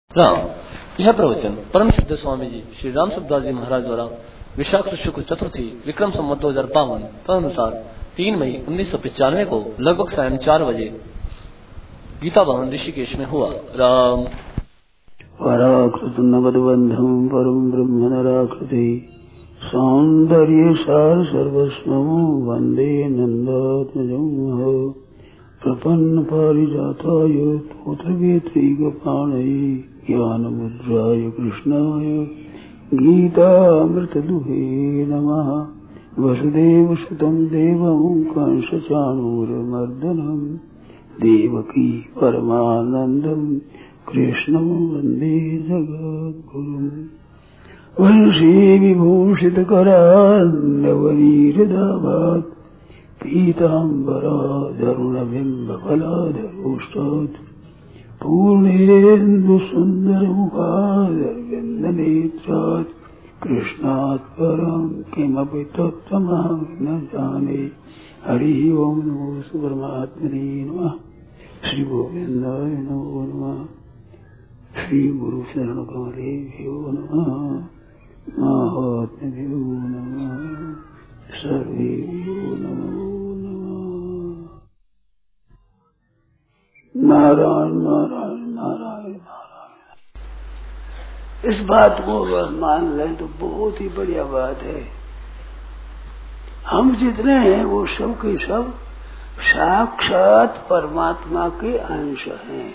राम। यह प्रवचन परम सिद्ध स्वामी जी श्री राम सुखदास जी महाराज द्वारा विशाख शुक्ल चतुर्थी विक्रम संवत 2052 तदनुसार 3 मई 1995 को लगभग सायं 4 बजे गीता भवन ऋषिकेश में हुआ। राम। पराकृत नवदबंधम परम ब्रह्म नराकृति सौंदर्य सार सर्वस्वम वंदे नंदात्मजं प्रपन्न पारिजाताय तोत्रवेत्रैकपाणये ज्ञानमुद्राय कृष्णाय गीतामृतदुहे नमः। वसुदेवसुतं देवं कंसचाणूरमर्दनं देवकी परमानन्दं कृष्णं वन्दे जगद्गुरुम्। वंशी विभूषितकरान्नवनीरदाभात् पीताम्बराधरुणबिम्बफलाधरोष्टात् पूर्णेन्दुसुन्दरमुखादरविन्दनेत्रात् कृष्णात् परं किमपि तत्त्वमहं न जाने। हरिः ओं नमो परमात्मने नमः। श्री गोविन्दाय नमो नमः। श्री गुरु शरण कमलेभ्यो नमः। महात्म्यो नमः। सर्वेभ्यो नमो नमः। नारायण नारायण नारायण नारायण। इस बात को अगर मान लें तो बहुत ही बढ़िया बात है। हम जितने हैं वो सब के सब साक्षात परमात्मा के अंश हैं।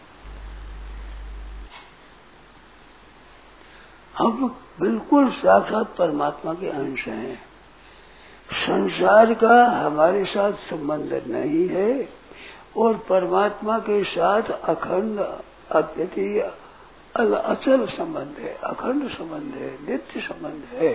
हम बिल्कुल साक्षात परमात्मा के अंश हैं। संसार का हमारे साथ संबंध नहीं है और परमात्मा के साथ अखंड अद्वितीय अचल संबंध है, अखंड संबंध है, नित्य संबंध है।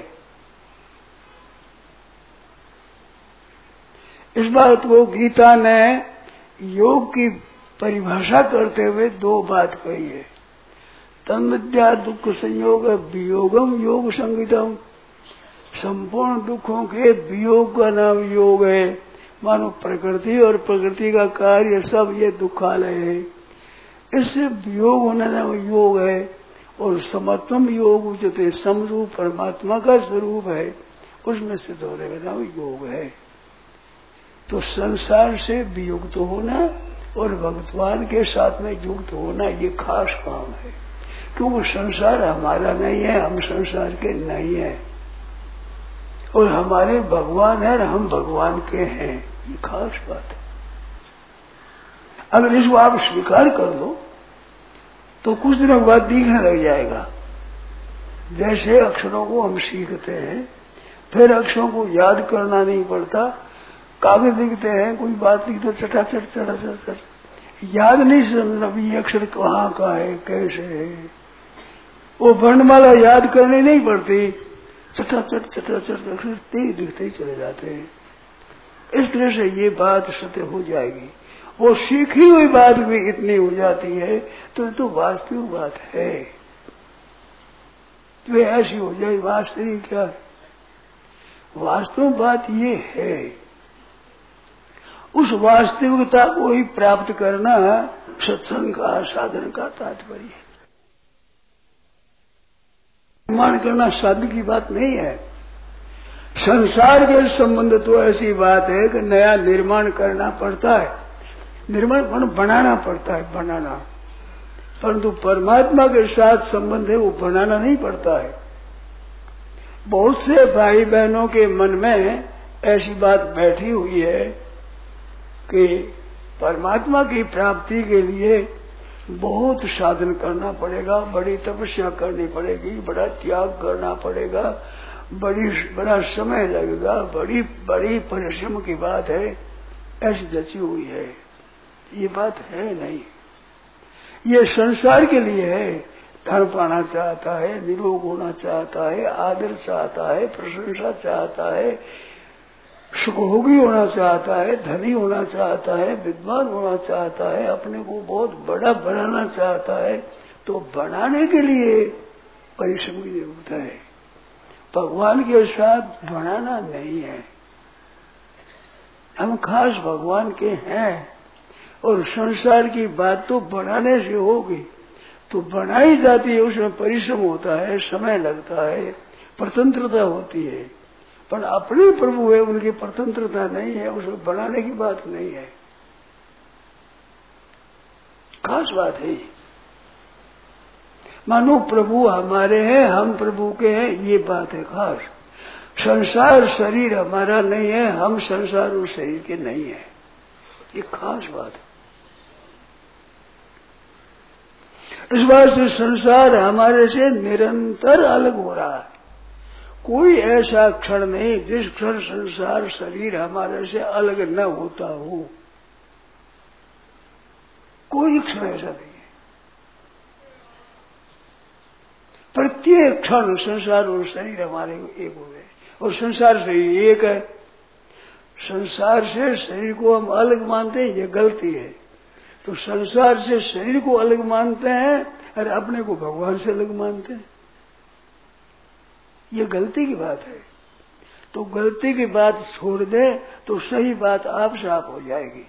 इस बात को गीता ने योग की परिभाषा करते हुए 2 बात कही है। तम विद्या दुख संयोग वियोगम योग संगीतम। संपूर्ण दुखों के वियोग का नाम योग है। मानो प्रकृति और प्रकृति का कार्य सब ये दुखालय है। इससे वियोग होना नाम योग है। और समत्वम योग उच्यते, समरूप परमात्मा का स्वरूप है, उसमें सिद्ध होने का नाम योग है। तो संसार से वियुक्त होना और भगवान के साथ में युक्त होना ये खास काम है। क्योंकि संसार हमारा नहीं है, हम संसार के नहीं है और हमारे भगवान है और हम भगवान के हैं। ये खास बात है। अगर इसको आप स्वीकार कर लो तो कुछ दिनों बाद दिखने लग जाएगा। जैसे अक्षरों को हम सीखते हैं, फिर अक्षरों को याद करना नहीं पड़ता। कागज लिखते हैं, कोई बात लिखते चटाचट चटाचट याद नहीं समझना भी ये अक्षर कहाँ का है, कैसे है। वो वर्णमाला याद करनी नहीं पड़ती, चटाचट चटाचट अक्षर तेज लिखते ही चले जाते हैं। इस तरह से ये बात सत्य हो जाएगी। वो सीखी हुई बात भी इतनी हो जाती है तो वास्तविक बात है। तो ऐसी हो जाए वास्तविक क्या है? वास्तविक बात ये है। उस वास्तविकता को ही प्राप्त करना सत्संग का साधन का तात्पर्य है। निर्माण करना साधन की बात नहीं है। संसार के संबंध तो ऐसी बात है कि नया निर्माण करना पड़ता है, निर्माण बनाना पड़ता है, बनाना। परंतु परमात्मा के साथ संबंध है वो बनाना नहीं पड़ता है। बहुत से भाई बहनों के मन में ऐसी बात बैठी हुई है कि परमात्मा की प्राप्ति के लिए बहुत साधन करना पड़ेगा, बड़ी तपस्या करनी पड़ेगी, बड़ा त्याग करना पड़ेगा, बड़ा समय लगेगा, बड़ी परिश्रम की बात है। ऐसी जची हुई है। ये बात है नहीं। ये संसार के लिए है। धन पाना चाहता है, निरोग होना चाहता है, आदर चाहता है, प्रशंसा चाहता है, सुखभोगी होना चाहता है, धनी होना चाहता है, विद्वान होना चाहता है, अपने को बहुत बड़ा बनाना चाहता है। तो बनाने के लिए परिश्रम की जरूरत है। भगवान के साथ बनाना नहीं है। हम खास भगवान के हैं और संसार की बात तो बनाने से होगी। तो बनाई जाती है, उसमें परिश्रम होता है, समय लगता है, स्वतंत्रता होती है, पर अपने प्रभु है, उनकी स्वतंत्रता नहीं है, उसमें बनाने की बात नहीं है। खास बात है, मानो प्रभु हमारे हैं, हम प्रभु के हैं, ये बात है खास। संसार शरीर हमारा नहीं है, हम संसार और शरीर के नहीं है, ये खास बात है। इस बात से संसार हमारे से निरंतर अलग हो रहा है। कोई ऐसा क्षण नहीं जिस क्षण संसार शरीर हमारे से अलग न होता हो, कोई क्षण ऐसा नहीं है। प्रत्येक क्षण संसार और शरीर हमारे एक हो गए, और संसार शरीर एक है। संसार से शरीर को हम अलग मानते हैं, ये गलती है। तो संसार से शरीर को अलग मानते हैं और अपने को भगवान से अलग मानते हैं, ये गलती की बात है। तो गलती की बात छोड़ दे तो सही बात आप साफ हो जाएगी।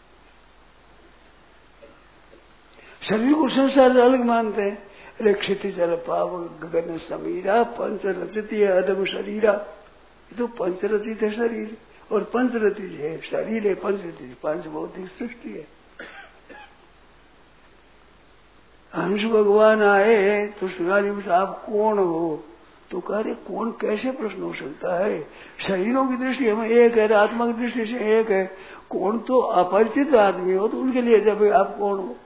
शरीर को संसार से अलग मानते हैं, अरे क्षिति जल पावक गगन समीरा पंच रचित अदम शरीरा, ये तो पंच रचित है शरीर, और पंच रचित है शरीर है, पंच रचित पंच भौतिक सृष्टि है। हंस भगवान आए तो सुनारी में आप कौन हो, तो कह रहे कौन कैसे प्रश्न हो सकता है, शरीरों की दृष्टि हमें एक है, आत्मा की दृष्टि से एक है, कौन तो अपरिचित आदमी हो तो उनके लिए जब आप कौन हो।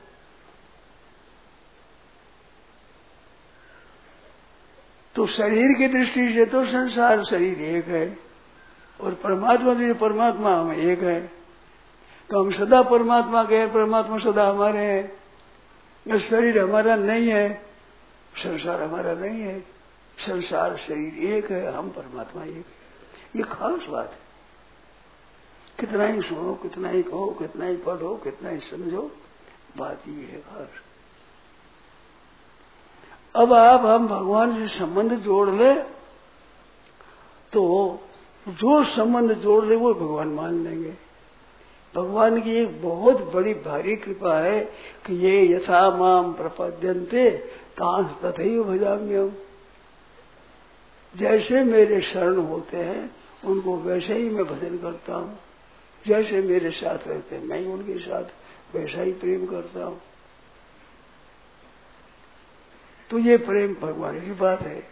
तो शरीर की दृष्टि से तो संसार शरीर एक है, और परमात्मा की परमात्मा हम एक है। तो हम सदा परमात्मा के हैं, परमात्मा सदा हमारे हैं। शरीर हमारा नहीं है, संसार हमारा नहीं है, संसार शरीर एक है, हम परमात्मा एक है, ये खास बात है। कितना ही सुनो, कितना ही कहो, कितना ही पढ़ो, कितना ही समझो, बात ये है खास। अब आप हम भगवान से संबंध जोड़ ले तो जो संबंध जोड़ ले वो भगवान मान लेंगे। भगवान की एक बहुत बड़ी भारी कृपा है कि ये यथा माम प्रपद्यन्ते तांस तथैव भजाम्यहम्, जैसे मेरे शरण होते हैं उनको वैसे ही मैं भजन करता हूँ, जैसे मेरे साथ रहते हैं मैं उनके साथ वैसा ही प्रेम करता हूँ। तो ये प्रेम भगवान की बात है।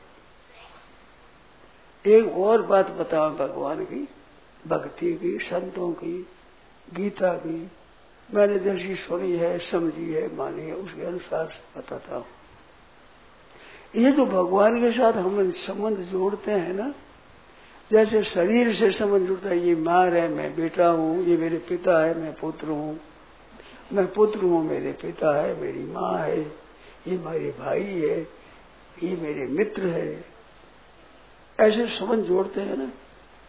एक और बात बताऊं भगवान की, भक्ति की, संतों की, गीता की, मैंने जैसी सुनी है, समझी है, मानी है, उसके अनुसार बताता हूं। ये जो भगवान के साथ हम संबंध जोड़ते हैं ना, जैसे शरीर से संबंध जुड़ता है, ये माँ है मैं बेटा हूँ, ये मेरे पिता है मैं पुत्र हूँ, मैं पुत्र हूँ मेरे पिता है, मेरी माँ है, ये मेरे भाई है, ये मेरे मित्र है, ऐसे संबंध जोड़ते हैं ना।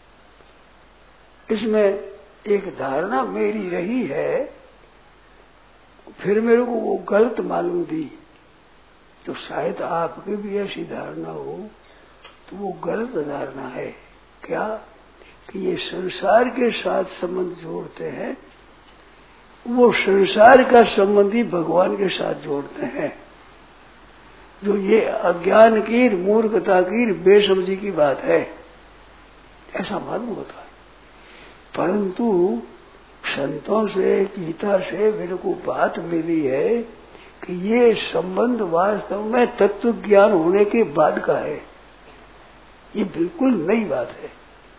इसमें एक धारणा मेरी रही है, फिर मेरे को वो गलत मालूम दी, तो शायद आपकी भी ऐसी धारणा हो, तो वो गलत धारणा है। क्या कि ये संसार के साथ संबंध जोड़ते हैं, वो संसार का संबंध ही भगवान के साथ जोड़ते हैं। जो ये अज्ञान की, मूर्खता की, बेसमझी की बात है, ऐसा मालूम होता है। परंतु संतों से, गीता से मेरे को बात मिली है कि ये संबंध वास्तव में तत्व ज्ञान होने के बाद का है, ये बिल्कुल नई बात है।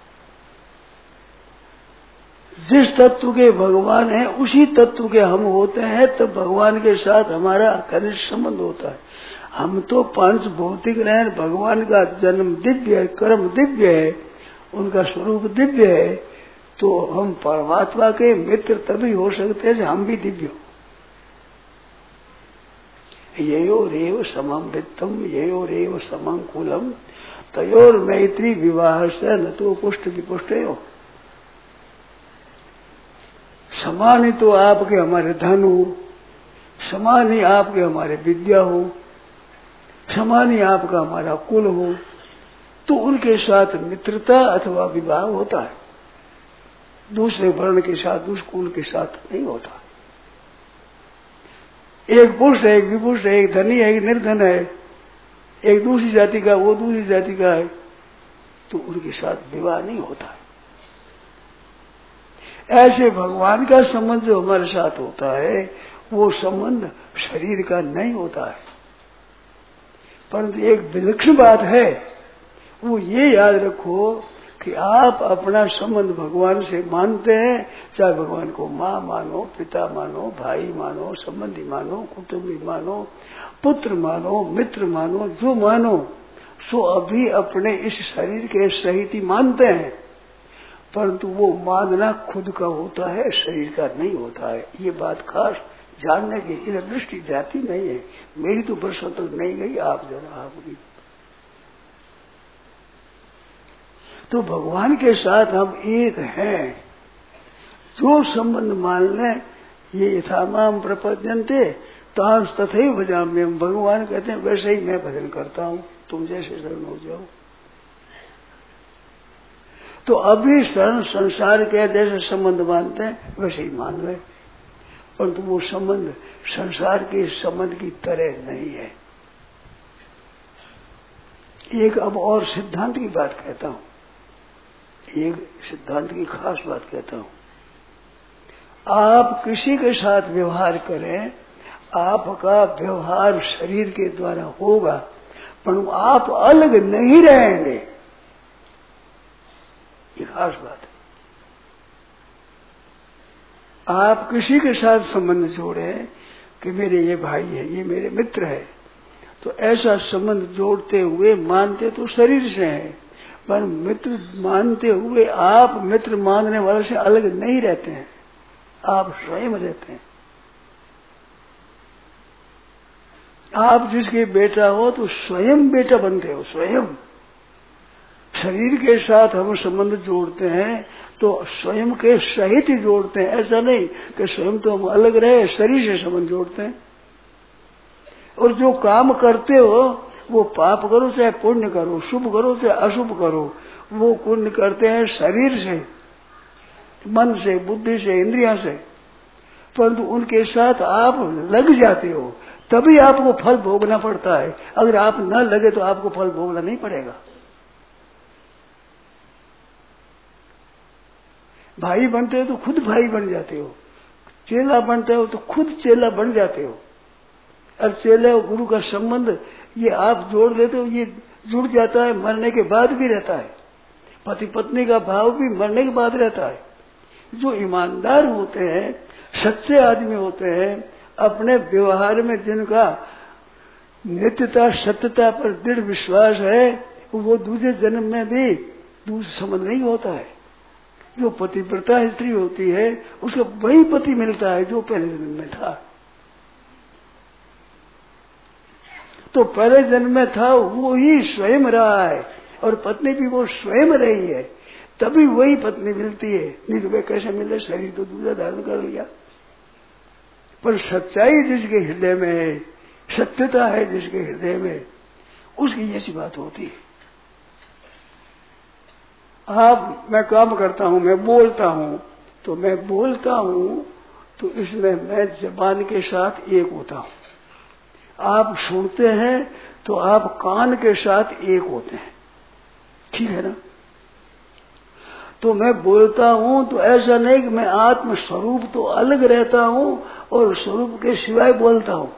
जिस तत्व के भगवान है उसी तत्व के हम होते हैं, तो भगवान के साथ हमारा घनिष्ठ संबंध होता है। हम तो पंच भौतिक रहे, भगवान का जन्म दिव्य है, कर्म दिव्य है, उनका स्वरूप दिव्य है, तो हम परमात्मा के मित्र तभी हो सकते हैं हम भी दिव्य हो। येयोरेव समम वित्तम येयोरेव समम कुलम तयोर मैत्री विवाह से न तो पुष्ट विपुष्ट हो। समान ही तो आपके हमारे धन हो, समान ही आपके हमारे विद्या हो, समान ही आपका हमारा कुल हो, तो उनके साथ मित्रता अथवा विवाह होता है, दूसरे वर्ण के साथ, दूसरे कुल के साथ नहीं होता। एक पुष्ट है, एक विपुष्ट है, एक धनी है, एक निर्धन है, एक दूसरी जाति का, वो दूसरी जाति का है, तो उनके साथ विवाह नहीं होता है। ऐसे भगवान का संबंध जो हमारे साथ होता है वो संबंध शरीर का नहीं होता है। परंतु एक विलक्षण बात है, वो ये याद रखो कि आप अपना संबंध भगवान से मानते हैं, चाहे भगवान को माँ मानो, पिता मानो, भाई मानो, संबंधी मानो, कुटुंबी मानो, पुत्र मानो, मित्र मानो, जो मानो सो अभी अपने इस शरीर के सहित ही मानते हैं। परंतु वो मानना खुद का होता है, शरीर का नहीं होता है। ये बात खास जानने की इधर दृष्टि जाती नहीं है। मेरी तो वर्षों तक नहीं गई, आप जरा आपकी। तो भगवान के साथ हम एक हैं। जो संबंध मान लें, ये यथामाम प्रपद्यन्ते तांस तथैव भजाम्यहम्। भगवान कहते हैं वैसे ही मैं भजन करता हूँ, तुम जैसे शरण हो जाओ। तो अभी शरण संसार के जैसे संबंध मानते हैं वैसे ही मान ले, परंतु वो संबंध संसार के संबंध की तरह नहीं है। एक अब और सिद्धांत की बात कहता हूँ, एक सिद्धांत की खास बात कहता हूँ। आप किसी के साथ व्यवहार करें, आपका व्यवहार शरीर के द्वारा होगा, परंतु आप अलग नहीं रहेंगे। ये खास बात है। आप किसी के साथ संबंध जोड़े कि मेरे ये भाई है, ये मेरे मित्र है, तो ऐसा संबंध जोड़ते हुए मानते तो शरीर से है, पर मित्र मानते हुए आप मित्र मानने वाले से अलग नहीं रहते हैं, आप स्वयं रहते हैं। आप जिसके बेटा हो तो स्वयं बेटा बनते हो, स्वयं। शरीर के साथ हम संबंध जोड़ते हैं तो स्वयं के सहित ही जोड़ते हैं। ऐसा नहीं कि स्वयं तो हम अलग रहे, शरीर से संबंध जोड़ते हैं। और जो काम करते हो वो पाप करो चाहे पुण्य करो, शुभ करो चाहे अशुभ करो, वो पुण्य करते हैं शरीर से, मन से, बुद्धि से, इंद्रिया से। परंतु उनके साथ आप लग जाते हो तभी आपको फल भोगना पड़ता है। अगर आप न लगे तो आपको फल भोगना नहीं पड़ेगा। भाई बनते हो तो खुद भाई बन जाते हो, चेला बनते हो तो खुद चेला बन जाते हो। और चेले और गुरु का संबंध ये आप जोड़ देते हो, ये जुड़ जाता है, मरने के बाद भी रहता है। पति पत्नी का भाव भी मरने के बाद रहता है। जो ईमानदार होते हैं, सच्चे आदमी होते हैं, अपने व्यवहार में जिनका नित्यता सत्यता पर दृढ़ विश्वास है, वो दूसरे जन्म में भी दूसरा संबंध नहीं होता है। जो पतिव्रता स्त्री होती है उसको वही पति मिलता है जो पहले जन्म में था। तो पहले जन्म में था वो ही स्वयं रहा है और पत्नी भी वो स्वयं रही है, तभी वही पत्नी मिलती है। नहीं तो वे कैसे मिले, शरीर तो दूसरा धारण कर लिया। पर सच्चाई जिसके हृदय में है, सत्यता है जिसके हृदय में, उसकी ऐसी बात होती है। मैं काम करता हूं, मैं बोलता हूं, तो मैं बोलता हूं तो इसमें मैं जबान के साथ एक होता हूं। आप सुनते हैं तो आप कान के साथ एक होते हैं, ठीक है ना। तो मैं बोलता हूं तो ऐसा नहीं कि मैं आत्म स्वरूप तो अलग रहता हूं और स्वरूप के सिवाय बोलता हूं।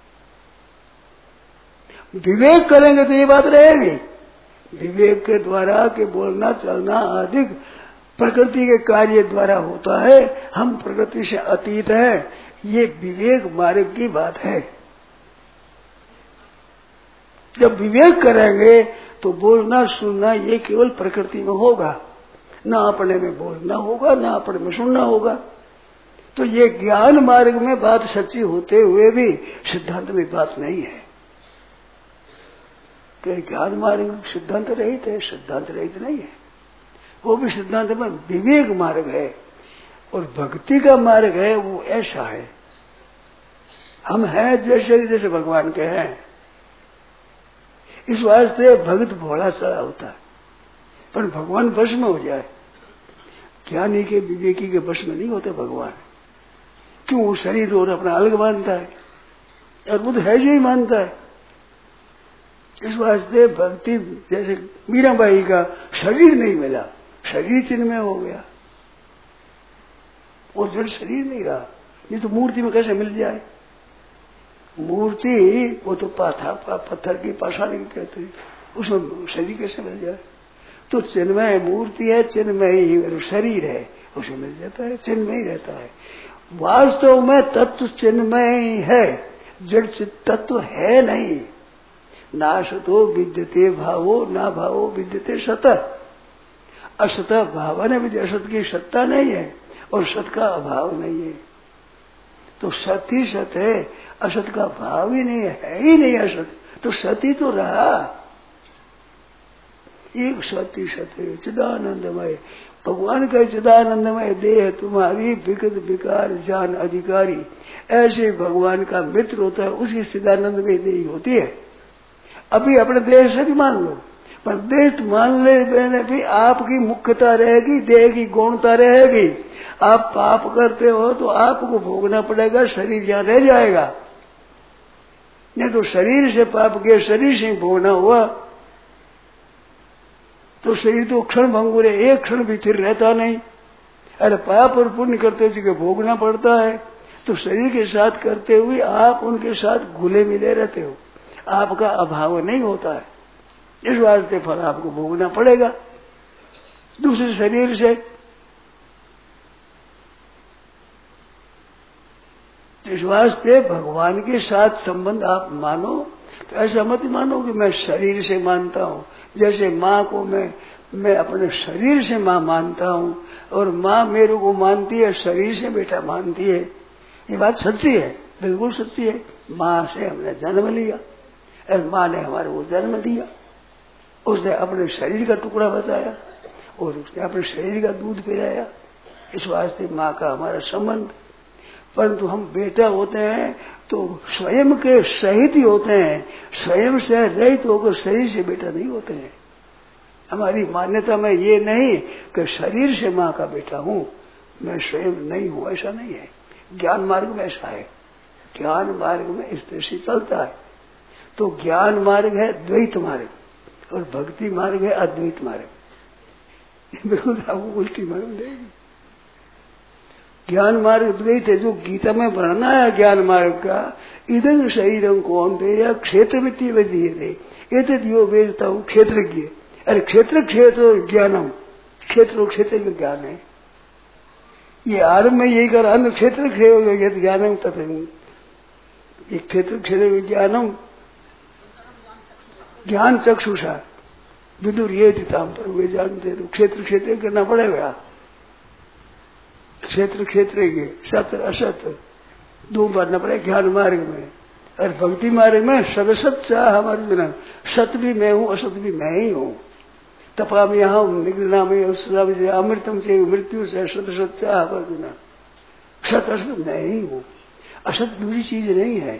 विवेक करेंगे तो ये बात रहेगी। विवेक के द्वारा के बोलना चलना आदि प्रकृति के कार्य द्वारा होता है। हम प्रकृति से अतीत है, ये विवेक मार्ग की बात है। जब विवेक करेंगे तो बोलना सुनना ये केवल प्रकृति में होगा, ना अपने में बोलना होगा, ना अपने में सुनना होगा। तो ये ज्ञान मार्ग में बात सच्ची होते हुए भी सिद्धांत में बात नहीं है कि ज्ञान मार्ग सिद्धांत रहित है। सिद्धांत रहित नहीं है, वो भी सिद्धांत में विवेक मार्ग है। और भक्ति का मार्ग है वो ऐसा है, हम हैं जैसे भगवान के हैं। इस वास्ते भक्त भोला सा होता है, पर भगवान वश में हो जाए। ज्ञानी के विवेकी के वश में नहीं होते भगवान। क्यों? शरीर और अपना अलग मानता है। और बुद्ध है जो ही मानता है। इस वास्ते भक्ति, जैसे मीराबाई का शरीर नहीं मिला, शरीर चिन्हमय हो गया, वो जड़ शरीर नहीं रहा। ये तो मूर्ति में कैसे मिल जाए? मूर्ति वो तो पत्थर की पाषाण की कहते हैं, उसमें शरीर कैसे मिल जाए? तो चिन्मय मूर्ति है, चिन्मय ही शरीर है, उसे मिल जाता है, चिन्मय ही रहता है। वास्तव में तत्व चिन्मय ही है, जड़ तत्व है नहीं। नाशतो विद्यते भावो, ना भावो विद्यते सतः। असत भावना विद्य, असत की सत्ता नहीं है और सत का अभाव नहीं है। तो सत ही सत है, असत का भाव ही नहीं है ही नहीं असत, तो सत ही तो रहा। एक सत ही सत है, चिदानंदमय। भगवान का चिदानंदमय देह तुम्हारी विगत विकार जान अधिकारी। ऐसे भगवान का मित्र होता है, उसकी चिदानंदमय देह होती है। अभी अपने देह से भी मान लो, पर देह मान लेने भी आपकी मुख्यता रहेगी, देह की गौणता रहेगी। आप पाप करते हो तो आपको भोगना पड़ेगा, शरीर यहाँ रह जाएगा। नहीं तो शरीर से पाप किया, शरीर से भोगना हुआ तो शरीर तो क्षण भंगुर है, एक क्षण भी स्थिर रहता नहीं। अरे पाप और पुण्य करते हुए भोगना पड़ता है, तो शरीर के साथ करते हुए आप उनके साथ घुले मिले रहते हो, आपका अभाव नहीं होता है। इस वास्ते फल आपको भोगना पड़ेगा दूसरे शरीर से। इस वास्ते भगवान के साथ संबंध आप मानो तो ऐसा मत मानो कि मैं शरीर से मानता हूँ। जैसे माँ को मैं अपने शरीर से माँ मानता हूँ और माँ मेरे को मानती है, शरीर से बेटा मानती है। ये बात सच्ची है, बिल्कुल सच्ची है। माँ से हमने जन्म लिया और माँ ने हमारे को जन्म दिया, उसने अपने शरीर का टुकड़ा बताया और उसने अपने शरीर का दूध पिलाया। इस वास्ते माँ का हमारा संबंध। परंतु हम बेटा होते हैं तो स्वयं के सहित ही होते हैं, स्वयं से रहित होकर शरीर से बेटा नहीं होते हैं। हमारी मान्यता में ये नहीं कि शरीर से माँ का बेटा हूँ, मैं स्वयं नहीं हूँ, ऐसा नहीं है। ज्ञान मार्ग में ऐसा है, ज्ञान मार्ग में इस तरह से चलता है। तो ज्ञान मार्ग है द्वैत मार्ग और भक्ति मार्ग है अद्वैत मार्ग। बिल्कुल आपको उल्टी मालूम देगी। ज्ञान मार्ग द्वैत है, जो गीता में वर्णना है ज्ञान मार्ग का। इधर शरीरम कौन दे या क्षेत्र में तीव्र दिए थे, ये दियो वेदता हूँ क्षेत्रज्ञ। अरे क्षेत्र ज्ञानम, क्षेत्र का ज्ञान है। ये आरंभ में यही कर अन्य क्षेत्र ज्ञानम तथा ये क्षेत्र ज्ञानम ज्ञान चक्षुषा विदुर ये दिता पर वे जानते। तो क्षेत्र करना पड़ेगा। क्षेत्र के सत्य असत्य दो बांटना पड़ेगा ज्ञान मार्ग में। और भक्ति मार्ग में सदसत चाह हमारे बिना, सत्य भी मैं हूँ, असत्य भी मैं ही हूँ। तपा में यहाँ निगृणा में अमृतम से मृत्यु से सदसत चाह हमारे बिना, सत असत मैं ही हूँ, असत दूसरी चीज नहीं है।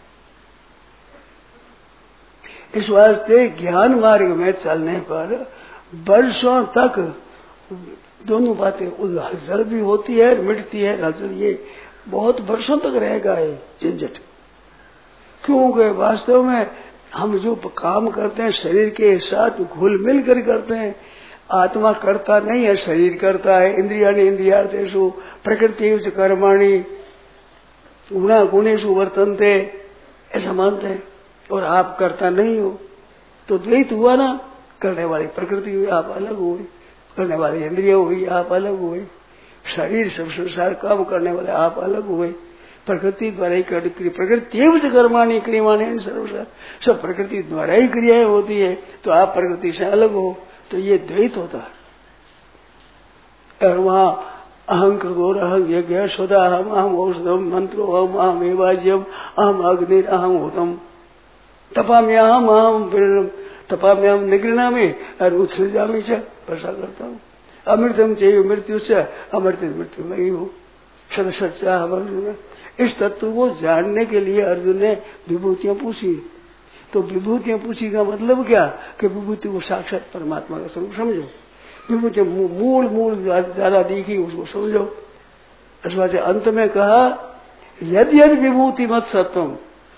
इस वास्ते ज्ञान मार्ग में चलने पर वर्षों तक दोनों बातें, हलचल भी होती है, मिटती है हलचल, ये बहुत वर्षों तक रहेगा ये झंझट। क्योंकि वास्तव में हम जो काम करते हैं शरीर के साथ घुल मिल कर करते हैं। आत्मा करता नहीं है, शरीर करता है। इंद्रियाणि इंद्रियार्थेषु प्रकृति कर्माणि गुणा गुणेषु वर्तन्ते, ऐसा मानते हैं। और आप करता नहीं हो तो द्वैत हुआ ना। करने वाली प्रकृति हुई, आप अलग हुए, करने वाली इंद्रिया हुई, आप अलग हुए, शरीर सब संसार काम करने वाले आप अलग हुए। प्रकृति द्वारा ही प्रकृति कर्माणी क्रियमाणी सर्वसार, सब प्रकृति द्वारा ही क्रियाएं होती है, तो आप प्रकृति से अलग हो, तो ये द्वैत होता है। और वहां अहं कृतोर अहं यज्ञ स्वदा अहम औषधम मंत्रो अहम एवाज्यम अहम अग्नि अहम होतम तपाम्याहम अहम तपाम्याहम निगृणा में और उत्सृजा में वर्षा करता हूँ। अमृतम चाहिए मृत्यु से, अमृत मृत्यु में ही हूँ। सच्चा अर्जुन, इस तत्व को जानने के लिए अर्जुन ने विभूतियां पूछी। तो विभूतियां पूछी का मतलब क्या कि विभूति को साक्षात परमात्मा का स्वरूप समझो। विभूति मूल ज्यादा देखी उसको समझो। इस बात अंत में कहा यदि विभूति मत सत्यम,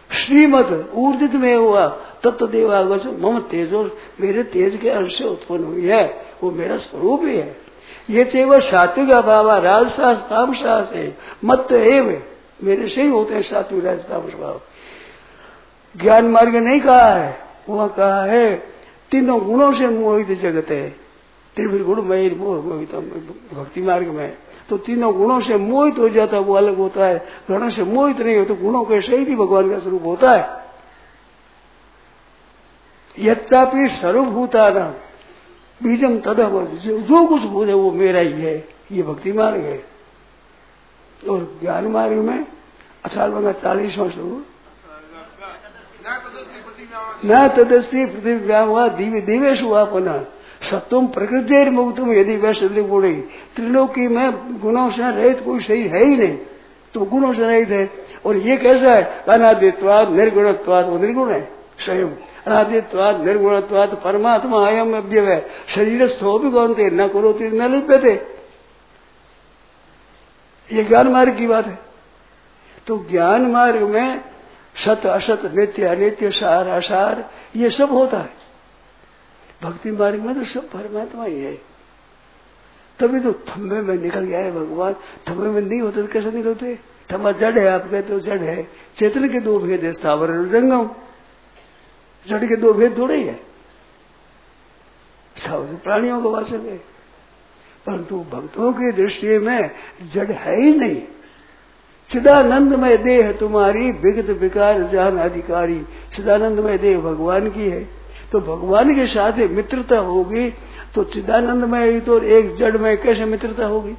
श्रीमत ऊर्जित में हुआ तत्व देवागत मम तेजो, मेरे तेज के अंश से उत्पन्न हुई है, वो मेरा स्वरूप ही है। ये केवल सात्विक भाव राजसास तामसास है, मत एवं मेरे से ही होते हैं सात्विक राजस तामस भाव। ज्ञान मार्ग नहीं कहा है, वह कहा है तीनों गुणों से मोहित जगत है, त्रिगुण मय मोहित भक्ति मार्ग में। तो तीनों गुणों से मोहित हो जाता है, वो अलग होता है। गुणों से मोहित नहीं हो तो गुणों के सहित ही भगवान का स्वरूप होता है। यद्यपि सर्वभूता न बीजम तदव, जो कुछ भूत है वो मेरा ही है, ये भक्ति मार्ग है। और ज्ञान मार्ग में 40वां श्लोक, न तदस्ति पृथ्वी दिव्य दिवेशु आपना सत्वम प्रकृति मुक्तम यदि वैसे गुण, त्रिलोकी में गुणों से रहित कोई शरीर है ही नहीं, तो गुणों से रहित है। और ये कैसा है? अनादित्वाद निर्गुणत्वाद, वो निर्गुण है स्वयं। अनादित्वाद निर्गुणत्वाद परमात्मा अयम अव्यय, शरीर स्थो भी गौनते न करो न लिप्यते। ये ज्ञान मार्ग की बात है। तो ज्ञान मार्ग में सत असत नित्य अनित्य सार असार ये सब होता है। भक्ति मार्ग में तो सब परमात्मा ही है। तभी तो थम्बे में निकल गया है भगवान। थम्बे में नहीं होते तो कैसे निकलते? थम्बा जड़ है, आप कहते हो जड़ है। चेतन के दो भेद है, स्थावर और जंगम। जड़ के दो भेद थोड़े ही है, सब प्राणियों का वाचक है। परंतु भक्तों की दृष्टि में जड़ है ही नहीं। चिदानंदमय देह तुम्हारी विगत विकार जान अधिकारी। चिदानंदमय देह भगवान की है, तो भगवान के साथ मित्रता होगी तो चिदानंदमय तो एक जड़ में कैसे मित्रता होगी?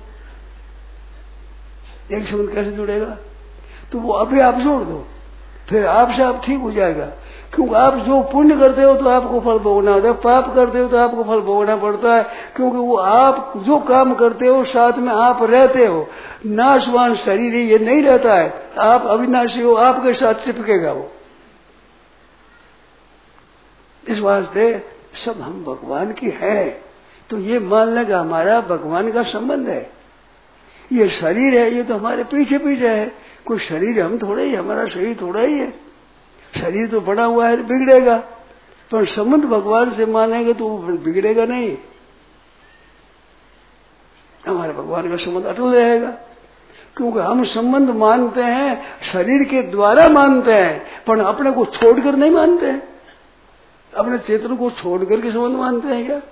एक शब्द कैसे जुड़ेगा? तो वो अभी आप जोड़ दो, फिर आपसे आप ठीक हो जाएगा। क्योंकि आप जो पुण्य करते हो तो आपको फल भोगना होता है, पाप करते हो तो आपको फल भोगना पड़ता है। क्योंकि वो आप जो काम करते हो साथ में आप रहते हो। नाशवान शरीर ये नहीं रहता है, आप अविनाशी हो, आपके साथ चिपकेगा वो। इस वास्ते सब हम भगवान की है, तो ये मान लेगा हमारा भगवान का संबंध है। ये शरीर है, ये तो हमारे पीछे पीछे है। कोई शरीर हम थोड़ा ही, हमारा शरीर थोड़ा ही है। शरीर तो बड़ा हुआ है, बिगड़ेगा, पर संबंध भगवान से मानेंगे तो वो बिगड़ेगा नहीं। हमारे भगवान का संबंध अटल रहेगा। क्योंकि हम संबंध मानते हैं, शरीर के द्वारा मानते हैं, पर अपने को छोड़कर नहीं मानते हैं। अपने चेतन को छोड़कर के संबंध मानते हैं क्या?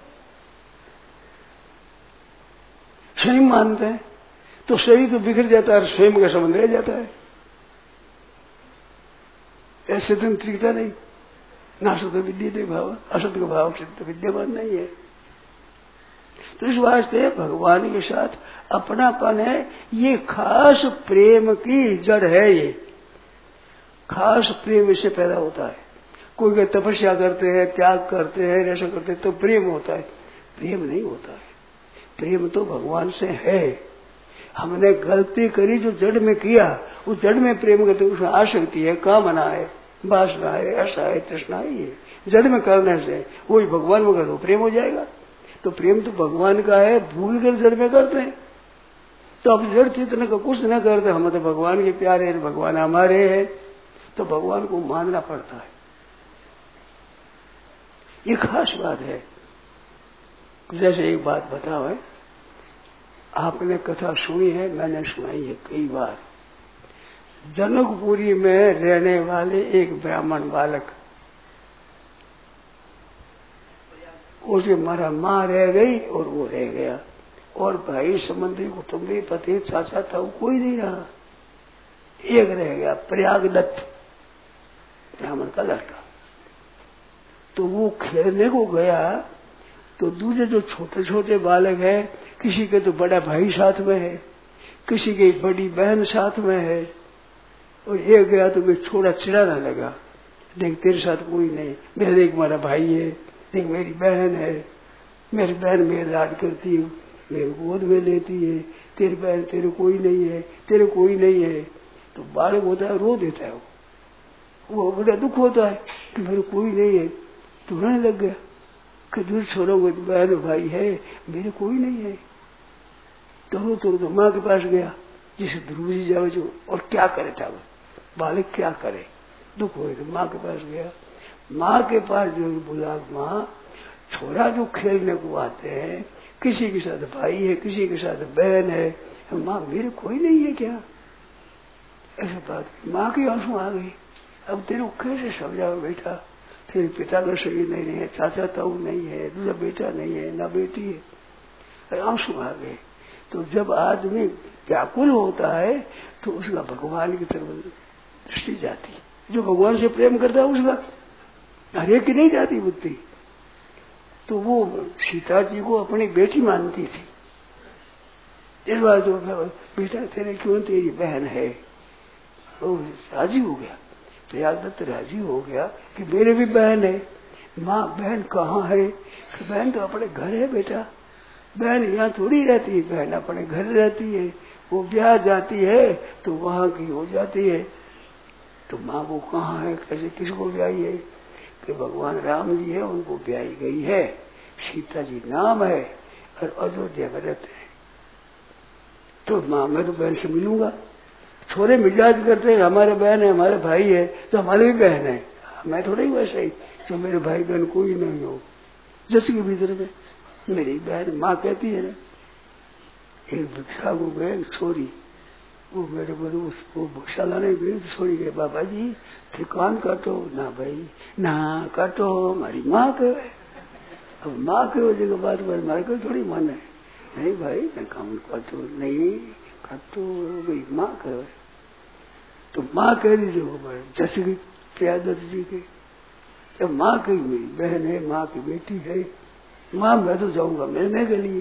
स्वयं मानते हैं तो शरीर तो बिखर जाता है, स्वयं का संबंध रह जाता है। ऐसे तो त्रिकता नहीं। नासत विद्यते भाव, असत का भाव सिद्ध विद्यमान नहीं है। तो इस वास्ते भगवान के साथ अपनापन है, ये खास प्रेम की जड़ है। ये खास प्रेम इससे पैदा होता है। कोई तपस्या करते हैं, त्याग करते हैं, ऐसा करते हैं तो प्रेम होता है। प्रेम नहीं होता है। प्रेम तो भगवान से है। हमने गलती करी जो जड़ में किया, उस जड़ में प्रेम करते, उसमें आसक्ति है, कामना है, वासना है, ऐसा है, तृष्णा है। जड़ में करने से वही भगवान में कर दो, प्रेम हो जाएगा। तो प्रेम तो भगवान का है, भूल कर जड़ में करते हैं। तो अब जड़ चेतन का कुछ न करते, हम तो भगवान के प्यारे हैं, भगवान हमारे हैं, तो भगवान को मानना पड़ता है। ये खास बात है। जैसे एक बात बताओ है, आपने कथा सुनी है, मैंने सुनाई है कई बार। जनकपुरी में रहने वाले एक ब्राह्मण बालक, उसकी मारा माँ रह गई और वो रह गया, और भाई संबंधी कुटुंबी पति चाचा था वो कोई नहीं रहा, एक रह गया प्रयागदत्त ब्राह्मण का लड़का। तो वो खेलने को गया तो दूसरे जो छोटे छोटे बालक है, किसी के तो बड़ा भाई साथ में है, किसी की बड़ी बहन साथ में है, और एक गया तो मैं थोड़ा चिढ़ाने लगा, देख तेरे साथ कोई नहीं, मेरा देख मेरा भाई है, देख मेरी बहन है, मेरी बहन मेरी लाड करती है, मेरे गोद में लेती है, तेरी बहन तेरे कोई नहीं है, तेरे कोई नहीं है। तो बालक होता है, रो देता है, वो बड़ा दुख होता है कि मेरे कोई नहीं है। तो रोने लग गया कि दूर छोड़ो, बहन भाई है, मेरे कोई नहीं है। तो माँ के पास गया, जिसे ध्रुव जी जाओ जो, और क्या करे था वो बालक, क्या करे? दुख हुए तो माँ के पास गया। माँ के पास जो बोला, माँ छोरा जो खेलने को आते हैं, किसी के साथ भाई है, किसी के साथ बहन है, माँ मेरे कोई नहीं है क्या? ऐसे बात माँ की आंसू आ गई। अब तेरे को कैसे समझाओ बेटा, तेरे पिता का शरीर नहीं है, चाचा ताऊ नहीं है, दूसरा बेटा नहीं है, ना बेटी है, आंसू आ गए। तो जब आदमी व्याकुल होता है तो उसका भगवान की तरफ दृष्टि जाती है। जो भगवान से प्रेम करता है उसका हरेक की नहीं जाती बुद्धि। तो वो सीता जी को अपनी बेटी मानती थी। इस बार जो बेटा तेरे क्यों, तेरी बहन है, वो राजी हो गया। प्रयागदत्त राजी हो गया कि मेरे भी बहन है। माँ बहन कहाँ है? कि बहन तो अपने घर है बेटा, बहन यहाँ थोड़ी रहती है, बहन अपने घर रहती है, वो ब्याह जाती है तो वहां की हो जाती है। तो माँ वो कहाँ है, कैसे, किसको ब्याही है? कि भगवान राम जी है, उनको ब्याही गई है, सीता जी नाम है और अयोध्या में रहते हैं। तो माँ मैं तो बहन से मिलूंगा। छोरे मिजाज करते हैं, हमारे बहन है, हमारे भाई है, तो हमारे भी बहन है। मैं थोड़ा ही वैसा ही, तो मेरे भाई बहन कोई नहीं हो। जैसे के भीतर में मेरी बहन, माँ कहती है ना, एक भिक्षा को गए छोरी, वो मेरे बड़े उसको भिक्षा लाने गए, छोरी गए, बाबा जी ठिकान काटो ना भाई, ना काटो, हमारी माँ के। अब माँ के वजह के बाद हमारे को थोड़ी मन है, नहीं भाई मैं काम काटो, नहीं काटो, भाई माँ कहे। तो माँ कह दी जो जैसे की प्रियादत्त जी के, जब माँ कही मेरी बहन है, माँ की बेटी है, माँ मैं तो जाऊंगा मिलने के लिए।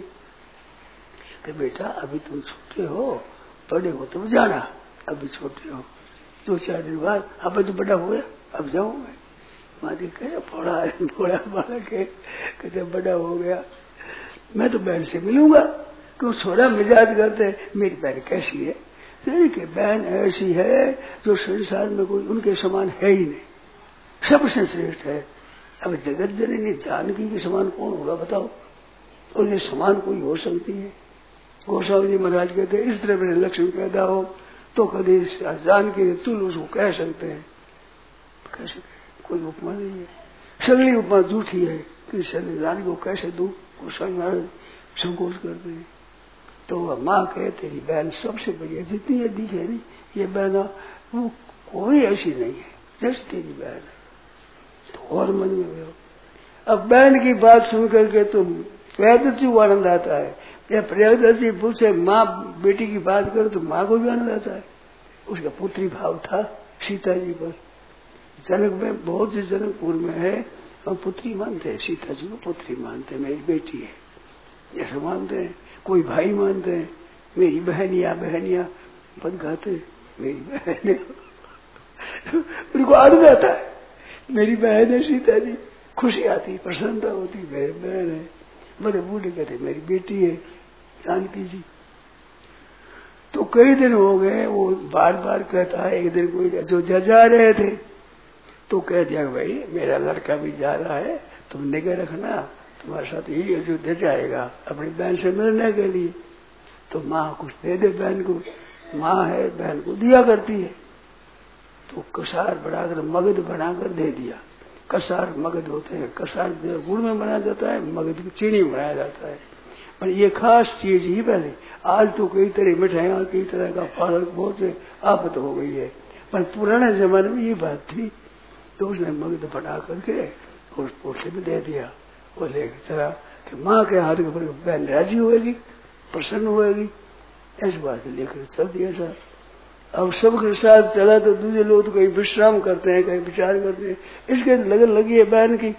कि बेटा अभी तुम छोटे हो, बड़े हो तुम जाना, अभी छोटे हो, 2-4 दिन बाद अब तो बड़ा हो गया, अब जाऊं मैं। माँ जी कहे थोड़ा बालक है, कहते बड़ा हो गया, मैं तो बहन से मिलूंगा। क्यों छोड़ा मिजाज करते, मेरी बहन कैसी है? तेरी की बहन ऐसी है जो संसार में कोई उनके समान है ही नहीं, सबसे श्रेष्ठ है। अब जगत जननी जानकी के समान कौन होगा बताओ? उनके समान कोई हो सकती है? गोस्वामी जी महाराज कहते इस तरह मेरे लक्ष्मी पैदा हो तो कभी जानकी तुल उसको कह सकते हैं, कैसे कोई उपमा नहीं है, सगली उपमा झूठी है कि जानकी को कैसे दूं? गोस्वामी महाराज संकोच करते हैं। तो माँ कहे तेरी बहन सबसे बढ़िया, जितनी ये दिखे नहीं ये बहन वो कोई ऐसी नहीं है जैसे तेरी बहन है। तो और मन में गयो। अब बहन की बात सुन करके तो प्रयागदत्त जी को आनंद आता है, या प्रयागदत्त जी पूछे माँ बेटी की बात करे तो माँ को भी आनंद आता है। उसका पुत्री भाव था सीता जी पर। जनक में बहुत से जनकपुर में है और पुत्री मानते हैं, सीता जी को पुत्री मानते हैं, मेरी बेटी है ऐसा मानते हैं। कोई भाई मानते हैं, मेरी बहनिया बन गाते मेरी बहन है। उनको आनंद आता है, मेरी बहन है सीता जी, खुशी आती, प्रसन्नता होती, मेरी बहन है। बड़े बूढ़े कहते मेरी बेटी है जानकी जी। तो कई दिन हो गए, वो बार बार कहता है। एक दिन कोई अयोध्या जा रहे थे तो कह दिया भाई मेरा लड़का भी जा रहा है, तुम निगाह रखना, तुम्हारे साथ यही अयोध्या जाएगा अपनी बहन से मिलने के लिए। तो माँ कुछ दे दे बहन को, माँ है बहन को दिया करती है। तो कसार बनाकर मगध बनाकर दे दिया। कसार मगध होते हैं, कसार गुड़ में बनाया जाता है, मगध की चीनी में बनाया जाता है। पर ये खास चीज ही पहले, आज तो कई तरह मिठाइयाँ, कई तरह का फल बहुत से आफत हो गई है, पर पुराने जमाने में ये बात थी। तो उसने मगध बना करके उस पोटली में दे दिया। वो लेकर चला कि माँ के हाथ के ऊपर बहन राजी होगी, प्रसन्न होगी, ऐसी बात लेकर चल दिया सर। अब सबके साथ चला तो दूसरे लोग तो कहीं विश्राम करते हैं, कहीं विचार करते हैं, इसके लगन लगी है बहन की,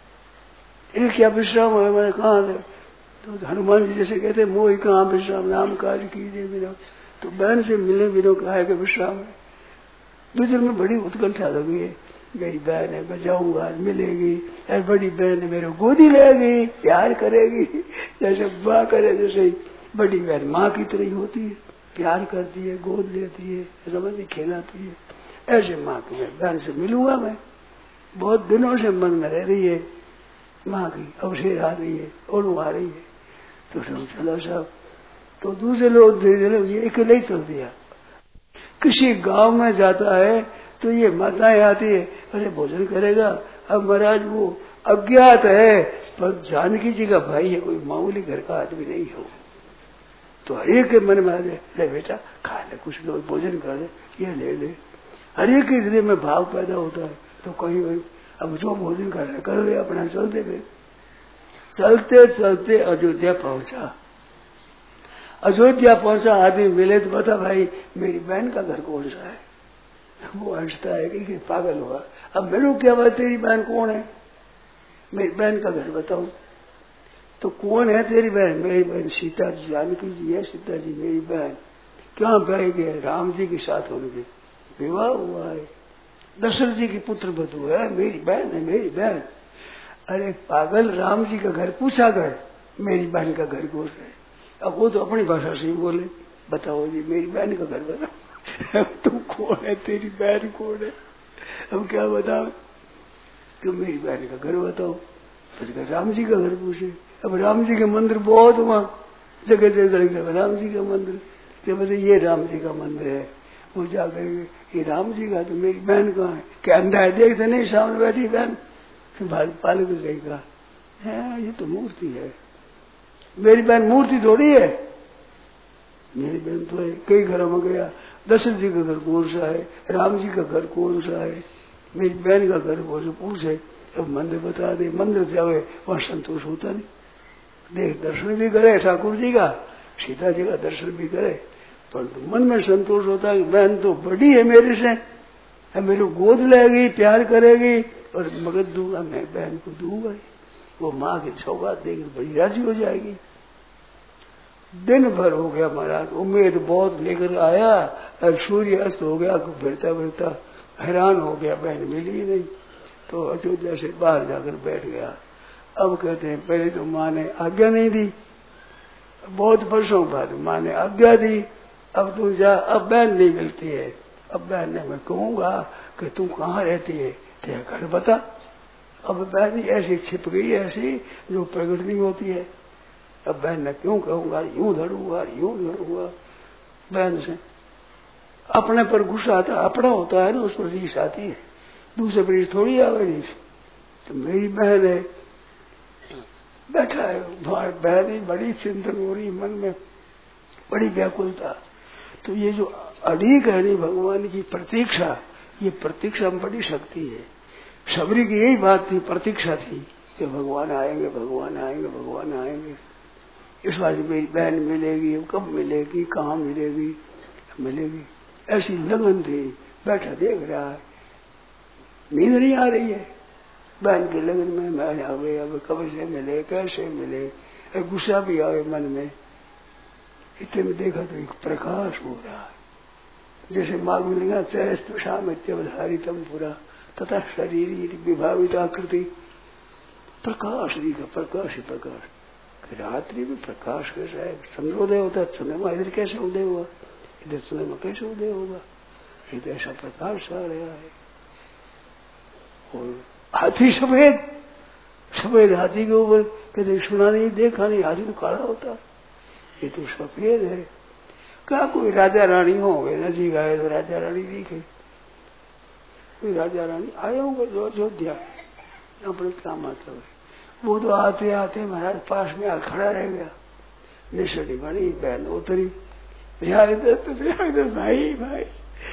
ये क्या विश्राम है? मैंने कहा तो हनुमान जी जैसे कहते मोह कहाँ विश्राम, नाम कार्य कीजिए बिना। तो बहन से मिले बिना कहा है कि विश्राम है। दूसरे में बड़ी उत्कंठा लगी है, मेरी बहन है मैं जाऊंगा, मिलेगी, यार बड़ी बहन है मेरे गोदी लेगी, प्यार करेगी, जैसे माँ करे जैसे ही बड़ी बहन माँ की तरह ही होती है, प्यार करती है, गोद लेती है, समझ खिलाती है। ऐसे माँ की बहन से मिलूंगा मैं, बहुत दिनों से मन में रह रही है माँ की, अवसर आ रही है और वो आ रही है। तो सब चलो साहब। तो दूसरे लोग धीरे धीरे ये अकेले ही चल दिया। किसी गांव में जाता है तो ये माताएं आती है, अरे भोजन करेगा। अब महाराज वो अज्ञात है, पर जानकी जी का भाई है, कोई मामूली घर का आदमी नहीं हो। तो हर एक के मन में आ जाए, ले बेटा खा ले, कुछ लो, भोजन कर ले, ये ले ले। हर एक के हृदय में भाव पैदा होता है। तो कहीं वही अब जो भोजन कर रहे कर ले, अपना चलते गए। चलते चलते अयोध्या पहुंचा। अयोध्या पहुंचा, आदमी मिले तो बता भाई मेरी बहन का घर कौन सा है। वो हंसता है कि पागल हुआ, अब मेरे को क्या बात, तेरी बहन कौन है, मेरी बहन का घर बताओ। तो कौन है तेरी बहन? मेरी बहन सीता जी, जानकी जी है सीता जी मेरी बहन। क्या ब्याह गए? राम जी के साथ उनके विवाह हुआ है, दशरथ जी की पुत्र वधू है, मेरी बहन है, मेरी बहन। अरे पागल, राम जी का घर पूछा कर, मेरी बहन का घर कौन है। अब वो तो अपनी भाषा से ही बोले, बताओ जी मेरी बहन का घर बताओ। तुम कौन है, तेरी बहन कौन है? हम क्या बताओ कि मेरी बहन का घर बताओ। फिर राम जी का घर पूछे। अब राम जी के मंदिर बहुत वहां जगह जगह राम जी का मंदिर, क्या बोले ये राम जी का मंदिर है। वो जाकर ये राम जी का, तो मेरी बहन कहाँ है? क्या अंधा है, देखते नहीं सामने बैठी बहन। फिर पालक गई कहा है ये तो मूर्ति है, मेरी बहन मूर्ति थोड़ी है, मेरी बहन तो है। कई घरों में गया, दशरथ जी का घर कौन सा है, राम जी का घर कौन सा है, मेरी बहन का घर कौन सा पूछे। अब मंदिर बता दे, मंदिर जावे वहां संतोष होता नहीं। देख दर्शन भी करे ठाकुर जी का, सीता जी का दर्शन भी करे, पर मन में संतोष होता है बहन तो बड़ी है मेरे से, मेरे गोद लेगी, प्यार करेगी और मगज दूंगा, मैं बहन को दूंगा। वो माँ की सौगात देगी बड़ी राजी हो जाएगी। दिन भर हो गया महाराज, उम्मीद बहुत लेकर आया, अब सूर्य अस्त हो गया, फिरता फिरता हैरान हो गया, बहन मिली ही नहीं। तो अयोध्या से बाहर जाकर बैठ गया। अब कहते हैं पहले तो माँ ने आज्ञा नहीं दी, बहुत वर्षों बाद माँ ने आज्ञा दी, अब तू जा, अब बहन नहीं मिलती है। अब बहन ने मैं कहूंगा कि तू कहाँ रहती है, तेरा घर बता। अब बहन ऐसी छिप गई, ऐसी जो प्रकट नहीं होती है। अब बहन ने क्यों कहूंगा, यूं धड़ूंगा यूं धड़ूंगा। बहन से अपने पर गुस्सा आता, अपना होता है ना, उस पर रीस आती है, दूसरे पर रीस थोड़ी आवे रीस। तो मेरी बहन है, बैठा है, बहन ही बड़ी चिंतन हो रही, मन में बड़ी व्याकुलता। तो ये जो अड़ीक है नहीं भगवान की प्रतीक्षा, ये प्रतीक्षा में बड़ी शक्ति है। सबरी की यही बात थी, प्रतीक्षा थी कि भगवान आएंगे, भगवान आएंगे, भगवान आएंगे। इस बार मेरी बहन मिलेगी, कब मिलेगी, कहाँ मिलेगी, मिलेगी, ऐसी लगन थी। बैठा देख रहा है, नींद नहीं आ रही है, बहन के लगन में मैं आ गई, अब कब से मिले, कैसे मिले, गुस्सा भी आए मन में। इतने में देखा तो एक प्रकाश हो रहा है, जैसे मार्ग मिलेगा चैस्तुषामित्यवधारितम पूरा तथा शरीर विभावित आकृति। प्रकाश दिखा, प्रकाश ही प्रकाश। रात्रि में प्रकाश कैसा है, चंद्रोदय होता है, चंद्रमा इधर कैसे उदय हुआ, इधर चंद्रमा कैसे उदय होगा, इधर ऐसा प्रकाश आ रहा है। और हाथी सफेद, सफेद हाथी के ऊपर कहते सुना नहीं, देखा नहीं, हाथी तो काला होता, ये तो सफेद है। क्या कोई राजा रानी होंगे, नजीक आए तो राजा रानी दिखे, कोई राजा रानी आए होंगे जो अयोध्या, अपने क्या मतलब है। वो तो आते आते महाराज पास में खड़ा रह गया, निशड़ी बनी, बहन उतरी, भाई भाई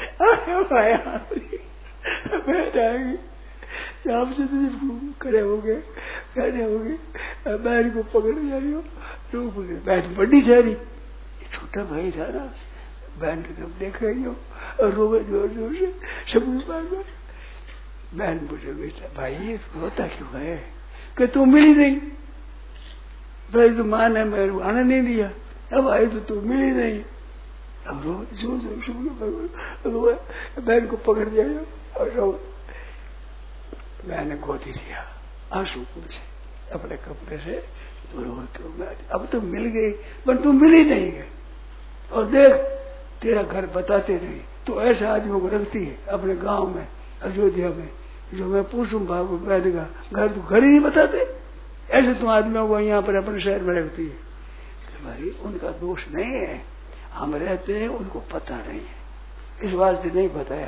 बैठ आएगी, आपसे खड़े हो गए, खड़े हो गए, बहन को पकड़ जा रही हो, तो बहन बड़ी जा रही, छोटा भाई था ना, बहन की तरफ देख रही हो और रोगे जोर जोर से, सब बार बहन पूछे बेटा भाई ये रोता क्यों है, कि तू मिली नहीं, भाई तो माँ ने मेरे आने नहीं दिया, अब आई तो तू मिली नहीं। अब रो जोर जोर से बहन को पकड़ दिया और रो, मैंने गोदी लिया आंसू से अपने कपड़े से, तो रो अब तो मिल गई, पर तू मिली नहीं है, और देख तेरा घर बताते नहीं। तो ऐसा आदमी को रखती है अपने गांव में, अयोध्या में, जो मैं पूछूं बाबू बैठेगा घर, तो घर ही नहीं बताते, ऐसे तुम आदमियों को यहाँ पर अपने शहर में रखती है। भाई उनका दोष नहीं है, हम रहते हैं, उनको पता नहीं है, इस बात से नहीं बताया।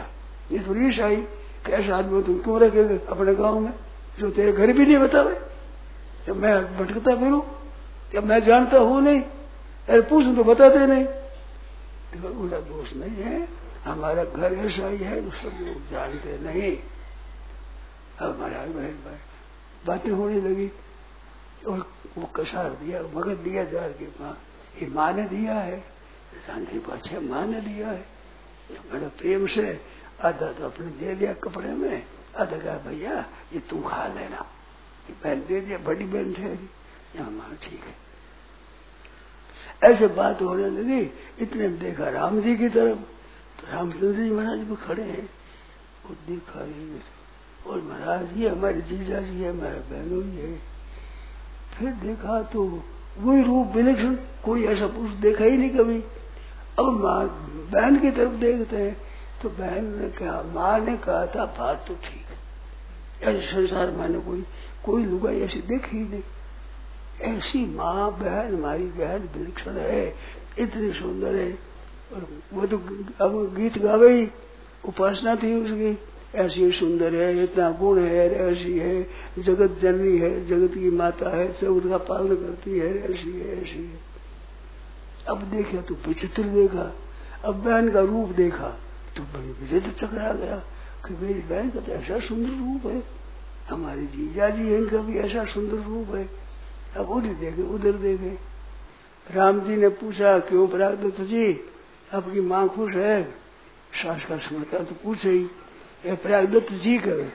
ये थोड़ी ईश आई कि ऐसा आदमी तुम क्यों रखेगा अपने गांव में जो तेरे घर भी नहीं बतावे, जब मैं भटकता फिरूं, जब मैं जानता हूं नहीं, अरे पूछूं तो बताते नहीं। देखो उनका दोष नहीं है, हमारा घर ऐसा ही है, सब लोग जानते नहीं। हमारा बहन भाई बातें होने लगी और वो कसार दिया, मगज दिया जार के पास, ये माँ ने दिया है, जानती को अच्छा माँ ने दिया है, बड़ा प्रेम से आधा तो अपने दे दिया कपड़े में, आधा कहा भैया ये तू खा लेना, ये बहन दे दिया, बड़ी बहन ठहरी, यहाँ माँ ठीक है। ऐसे बात होने लगी, इतने देखा राम जी की तरफ, तो रामचंद्र जी महाराज भी खड़े हैं, वो देखा और महाराज ये हमारे जीजा जी है, हमारा बहनों ही है। फिर देखा तो वही रूप विलक्षण, कोई ऐसा पुरुष देखा ही नहीं कभी। अब माँ बहन की तरफ देखते हैं तो बहन ने कहा, माँ ने कहा था बात तो ठीक है, ऐसे संसार मैंने कोई लुगाई ऐसी देखी ही नहीं, ऐसी माँ बहन हमारी बहन विलक्षण है, इतनी सुंदर है। और वो तो अब गीत गावे ही, उपासना थी उसकी, ऐसी सुंदर है, इतना गुण है, ऐसी है, जगत जननी है, जगत की माता है, जगत का पालन करती है, ऐसी है ऐसी है। अब देखा तो विचित्र देखा, अब बहन का रूप देखा तो बड़ी विचित्र चकरा गया कि मेरी बहन का तो ऐसा सुंदर रूप है, हमारे जीजा जी इनका भी ऐसा सुंदर रूप है। अब उधर देखे उधर देखे, राम जी ने पूछा क्यों प्रागदत्त जी आपकी माँ खुश है? सास का समाचार तो पूछे ही, प्रागदत्त जी करे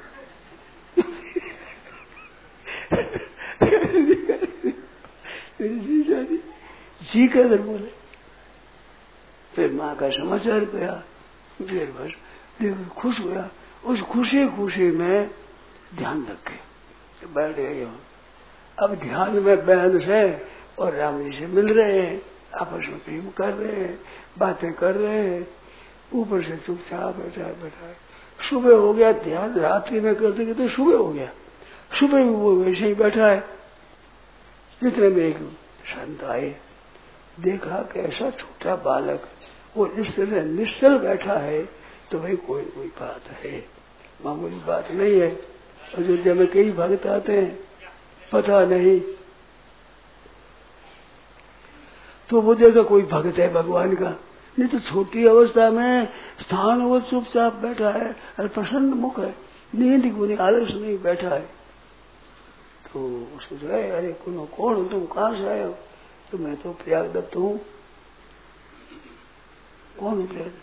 जी कहकर बोले। फिर माँ का समाचार गया, फिर बस देख खुश हुआ, उस खुशी खुशी में ध्यान रखे बैठ गए। अब ध्यान में बहन से और राम जी से मिल रहे हैं, आपस में प्रेम कर रहे हैं, बातें कर रहे हैं, ऊपर से चुपचाप बैठा है। सुबह हो गया, ध्यान रात्रि में करते करते सुबह हो गया, सुबह भी वो वैसे ही बैठा है। जितने में एक संत आए, देखा कि ऐसा छोटा बालक वो इस तरह निश्चल बैठा है तो भाई कोई बात है, मामूली बात नहीं है। अयोध्या में कई भक्त आते हैं, पता नहीं, तो वो देखा कोई भक्त है भगवान का, नहीं तो छोटी अवस्था में स्थान वो चुपचाप बैठा है और प्रसन्न मुख है, नींद गुनी आलस नहीं बैठा है। तो उसको जो है, अरे कौन हो तुम, कहाँ से आए हो? तो मैं तो प्रयागदत्त हूँ। कौन हो प्रयाग?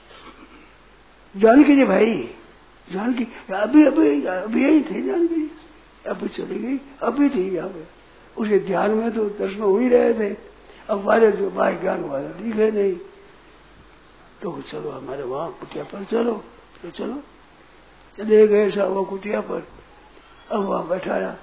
जानकी जी भाई, जानकी अभी अभी अभी यही थे, जानकी अभी चली गई, अभी थी यहाँ पे। उसे ध्यान में तो दर्शन हो ही रहे थे, अब वाले जो बाह्य ज्ञान वाले दिखे नहीं। तो चलो हमारे वहां कुटिया पर चलो, तो चलो चले गए साहब कुटिया पर। अब वहां बैठाया,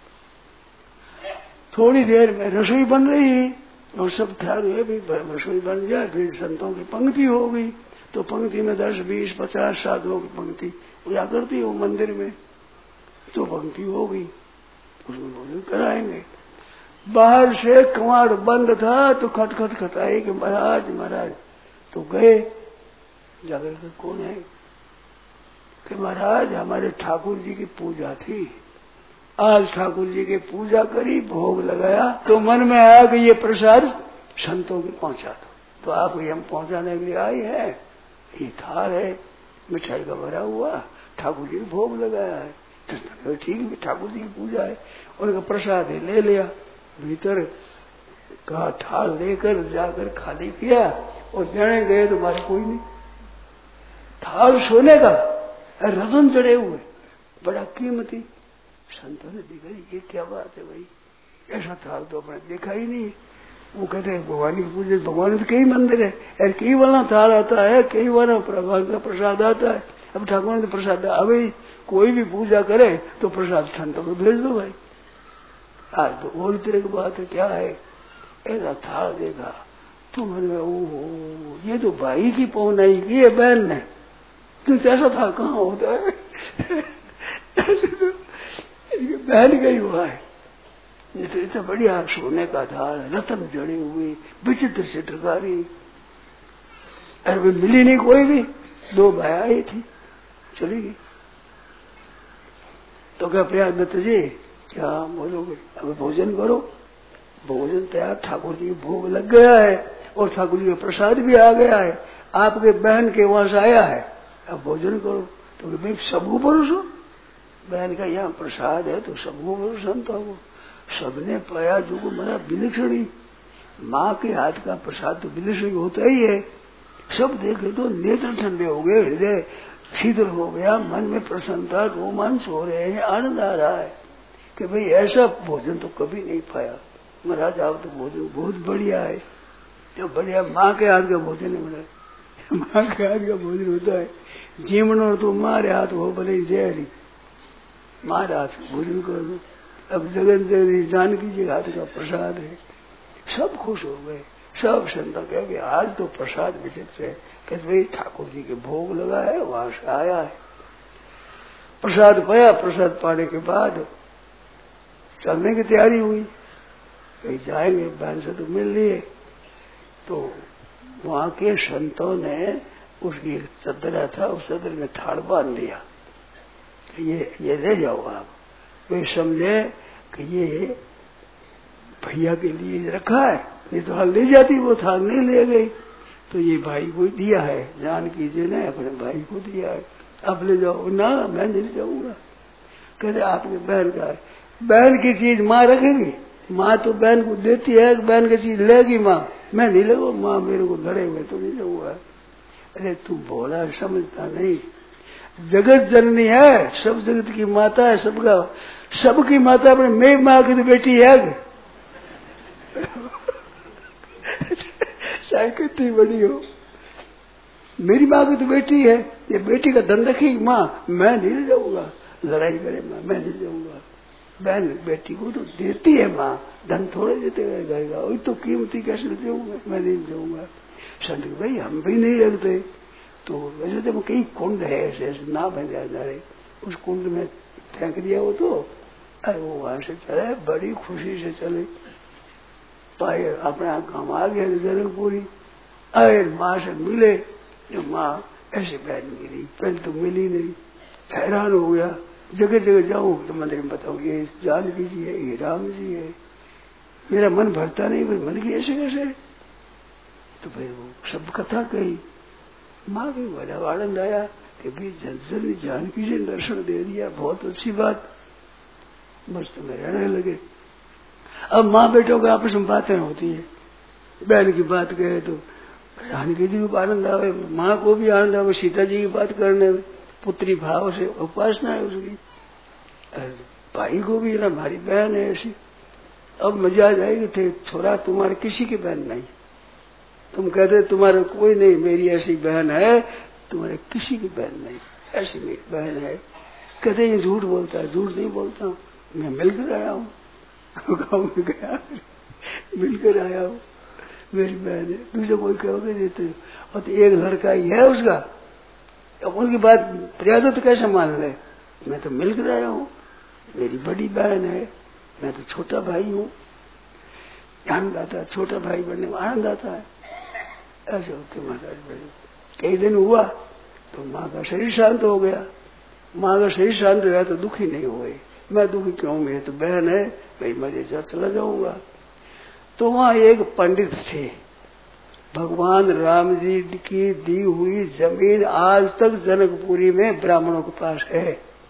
थोड़ी देर में रसोई बन रही और सब ख्याल हुए भी रसोई बन जाए, फिर संतों की पंक्ति हो गई। तो पंक्ति में 10, 20, 50 साधुओं की पंक्ति पूजा करती हो मंदिर में, तो पंक्ति हो गई, उसमें भोजन कराएंगे। बाहर से कवाड़ बंद था तो खटखट खटाई कि महाराज महाराज। तो गए जाकर के, कौन है? कि महाराज हमारे ठाकुर जी की पूजा थी, आज ठाकुर जी की पूजा करी, भोग लगाया, तो मन में आया कि ये प्रसाद संतों को पहुंचा दो। तो आप ये हम पहुंचाने के लिए आए हैं, ये थाल है मिठाई का भरा हुआ, ठाकुर जी को भोग लगाया है। तो ठीक है, ठाकुर जी की पूजा है, उनका प्रसाद है, ले लिया भीतर का थाल लेकर जाकर खाली किया और देने गए तो हमारे कोई नहीं। थाल सोने का, रतन चढ़े हुए, बड़ा कीमती। संतों ने देखा ये क्या बात है भाई, ऐसा थाल तो अपने देखा ही नहीं। वो कहते हैं भगवान की पूजा, भगवान के कई मंदिर है, और कई वाला थाल आता है, कई वाला भगवान का प्रसाद आता है। अब ठाकुर ने तो प्रसाद अभी कोई भी पूजा करे तो प्रसाद संतों को भेज दो भाई। आज तो और तरह की बात है, क्या है? ऐसा थाल देखा तो मन में ओ ये तो भाई की पौनाई की है बहन ने, तो ऐसा था कहाँ होता है? ऐसे तो बहन का ही हुआ है। ये तो इतना बढ़िया सोने का था, रतन जड़ी हुई, विचित्र चित्रकारी। अरे मिली नहीं कोई भी, 2 भाई आई थी, चलेगी। तो क्या प्रयाग दत्त जी क्या बोलोगे, अब भोजन करो। भोजन तैयार, ठाकुर जी भोग लग गया है और ठाकुर जी का प्रसाद भी आ गया है, आपके बहन के वहां से आया है, अब भोजन करो। तो भाई सबको परोसो, बहन का यहाँ प्रसाद है तो सबको परोसो। संतों को सबने पाया जो को मरा विलक्षणी, माँ के हाथ का प्रसाद तो विलक्षणी होता ही है। सब देखे तो नेत्र ठंडे हो गए, हृदय शीतल हो गया, मन में प्रसन्नता रोमांच हो रहे हैं, आनंद आ रहा है कि भाई ऐसा भोजन तो कभी नहीं पाया। महाराज आप तो भोजन बहुत बढ़िया है, जो बढ़िया माँ के हाथ का भोजन है। महाराज माँ के हाथ का भोजन होता है, जीवन तो मारे हाथ हो भले जयरी, मारे हाथ भोजन करो। अब जगन जगदी जानकी जी हाथ का प्रसाद है, सब खुश हो गए। सब संता कहे आज तो प्रसाद विचित्र है, कहते भाई ठाकुर जी के भोग लगा है, वहां से आया है। प्रसाद पाया, प्रसाद पाने के बाद चलने की तैयारी हुई, कहीं जाएंगे, बहन से तो मिल लिए। तो वहां के संतों ने उसकी एक चदरा था, उस चदर में थाड़ बांध दिया, ये ले जाओ आप। वे समझे कि ये भैया के लिए रखा है, नहीं तो हाल ले जाती, वो थाल नहीं ले गई। तो ये भाई को दिया है, जानकी जी ने अपने भाई को दिया है, आप ले जाओ। ना मैं नहीं जाऊंगा, कहते आपकी बहन का है, बहन की चीज माँ रखेगी, माँ तो बहन को देती है, बहन की चीज लेगी माँ, मैं नहीं लगू, माँ मेरे को धड़े हुए तो नहीं लगूंगा। अरे तू बोला समझता नहीं, जगत जननी है, सब जगत की माता है, सबका सबकी माता अपने मेरी माँ की तो बेटी है, चाहे कितनी बड़ी हो, मेरी माँ की तो बेटी है, ये बेटी का धन रखेगी माँ, मैं नहीं जाऊंगा, लड़ाई करे माँ, मैं नहीं जाऊंगा। बहन बेटी को तो देती है माँ, धन थोड़े देते हुए जाएगा, वही तो कीमती कैसे जाऊंगा, मैं नहीं जाऊंगा। संत भाई हम भी नहीं रखते, तो वैसे तो कई कुंड है ऐसे ना बन जा रहे, उस कुंड में फेंक दिया वो तो, अरे वो वहां से चले, बड़ी खुशी से चले, पाए अपना काम आ गया जनकपुरी। अरे माँ से मिले, जो माँ ऐसे बहन मिली, पहले तो मिली नहीं, हैरान हो गया। जगह जगह जाऊं तो मंदिर में बताऊं ये जानकी जी है, ये राम जी है, मेरा मन भरता नहीं, भाई मन की ऐसे कैसे। तो फिर वो सब कथा कही, माँ भी बड़ा आनंद आया कि भाई जल्दी जानकी जी ने दर्शन दे दिया, बहुत अच्छी बात, मस्त में रहने लगे। अब माँ बेटों के आपस में बातें होती है, बहन की बात कहे तो जानकी जी को आनंद आवे, माँ को भी आनंद आवे, सीता जी की बात करने में, पुत्री भाव से उपासना है उसकी, भाई को भी ना हमारी बहन है ऐसी। अब मजा आ जाएगी, थे छोरा तुम्हारे किसी की बहन नहीं, तुम कहते तुम्हारे कोई नहीं, मेरी ऐसी बहन है, तुम्हारे किसी की बहन नहीं, ऐसी मेरी बहन है। कहते ये झूठ बोलता है, झूठ नहीं बोलता, मैं मिलकर आया हूँ, गाँव में गया मिलकर आया हूँ, मेरी बहन है, दूसरे कोई कहोगे देते। और तो एक लड़का ही है उसका, अब उनकी बात प्रयास तो कैसे मान ले, मैं तो मिलकर आया हूँ, मेरी बड़ी बहन है, मैं तो छोटा भाई हूँ। आनंद आता है, छोटा भाई बनने में आनंद आता है। ऐसे होते महाराज बड़े। कई दिन हुआ तो माँ का शरीर शांत हो गया, माँ का शरीर शांत हो गया तो दुखी नहीं हुए। मैं दुखी क्यों, मेरी तो बहन है, भाई मैं जा चला जाऊंगा। तो वहाँ एक पंडित थे, भगवान राम जी की दी हुई जमीन आज तक जनकपुरी में ब्राह्मणों के पास है।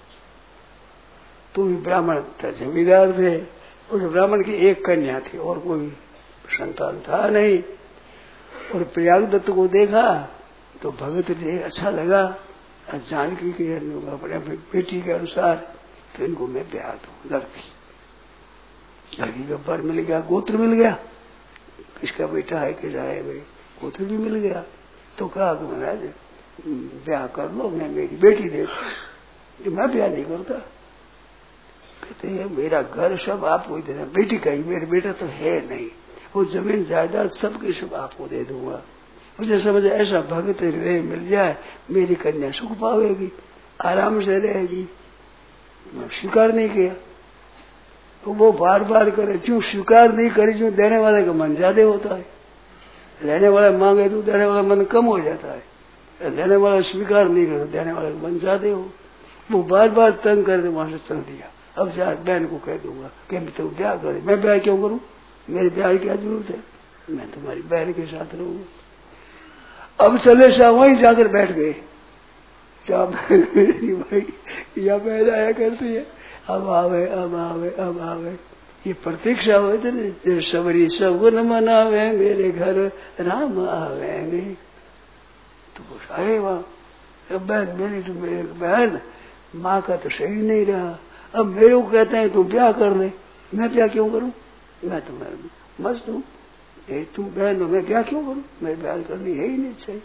तो भी ब्राह्मण था, जमींदार थे, उस ब्राह्मण की एक कन्या थी और कोई संतान था नहीं। और प्रयाग दत्त को देखा तो भगत जी अच्छा लगा, जानकी के अपने बेटी के अनुसार, तो इनको मैं ब्याह दूं। लड़की का बर मिल गया, गोत्र मिल गया, किसका बेटा है किसका है भाई, गोत्र भी मिल गया। तो कहा कि महाराज ब्याह कर लो, मैं मेरी बेटी देखो, मैं ब्याह नहीं करता। कहते हैं मेरा घर सब आपको देना, बेटी का ही, मेरा बेटा तो है नहीं, वो जमीन जायदाद सबकी सब आपको दे दूंगा। मुझे समझ ऐसा भगत हृदय मिल जाए, मेरी कन्या सुख पावेगी, आराम से रहेगी। मैं स्वीकार नहीं किया, तो वो बार बार करे, क्यों स्वीकार नहीं करे, क्यों देने वाले का मन ज्यादा होता है, लेने वाला मांगे तो देने वाला मन कम हो जाता है। देने वाला स्वीकार नहीं करे, देने वाले को बन जाते हो। वो बार बार तंग कर वहां से चल दिया। अब जा बहन को कह दूंगा कि तुम ब्याह करे। मैं ब्याह क्यों करूं, मेरे ब्याह की क्या जरूरत है, मैं तुम्हारी बहन के साथ रहूंगा। अब चले शाह वहीं जाकर बैठ गए। क्या बहन मेरी भाई या बहन आया करती है, अब आवे अब आवे अब आवे, ये प्रतीक्षा हुए थे ना, सबरी सगुन मनावे मेरे घर राम आवेंगे। तो वो आए वहां। बहन मेरी तो मेरी बहन, माँ का तो सही नहीं रहा। अब मेरे को कहते हैं तू ब्याह कर ले, मैं ब्याह क्यों करूं, मैं तो मस्त हूँ, तुम बहन हो, मैं ब्याह क्यों करूं, मैं ब्याह करनी है ही नहीं चाहिए।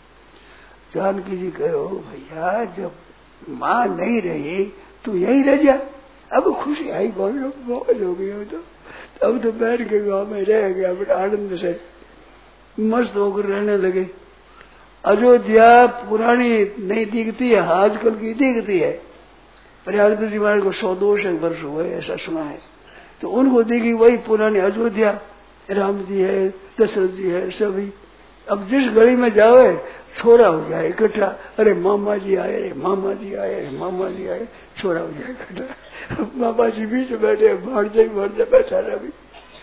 जानकी जी कहो भैया जब माँ नहीं रही तू यही रह जा। अब खुशी आई, मौज हो गई। तो अब तो बैठ के गाँव में रह गया, बड़ा आनंद से मस्त होकर रहने लगे। अयोध्या पुरानी नहीं दिखती है, आजकल की दिखती है। प्रयागराज जी महाराज को 100-200 वर्ष हुए ऐसा सुना है। तो उनको देखी वही पुरानी अयोध्या, राम जी है, दशरथ जी है, सभी। अब जिस गली में जाओ छोरा हो जाए इकट्ठा, अरे मामा जी आए, अरे मामा जी आए, अरे मामा जी आए, छोरा हो जाए इकट्ठा। मामा जी बीच बैठे, भाड़ जाए बैठा रहा। भी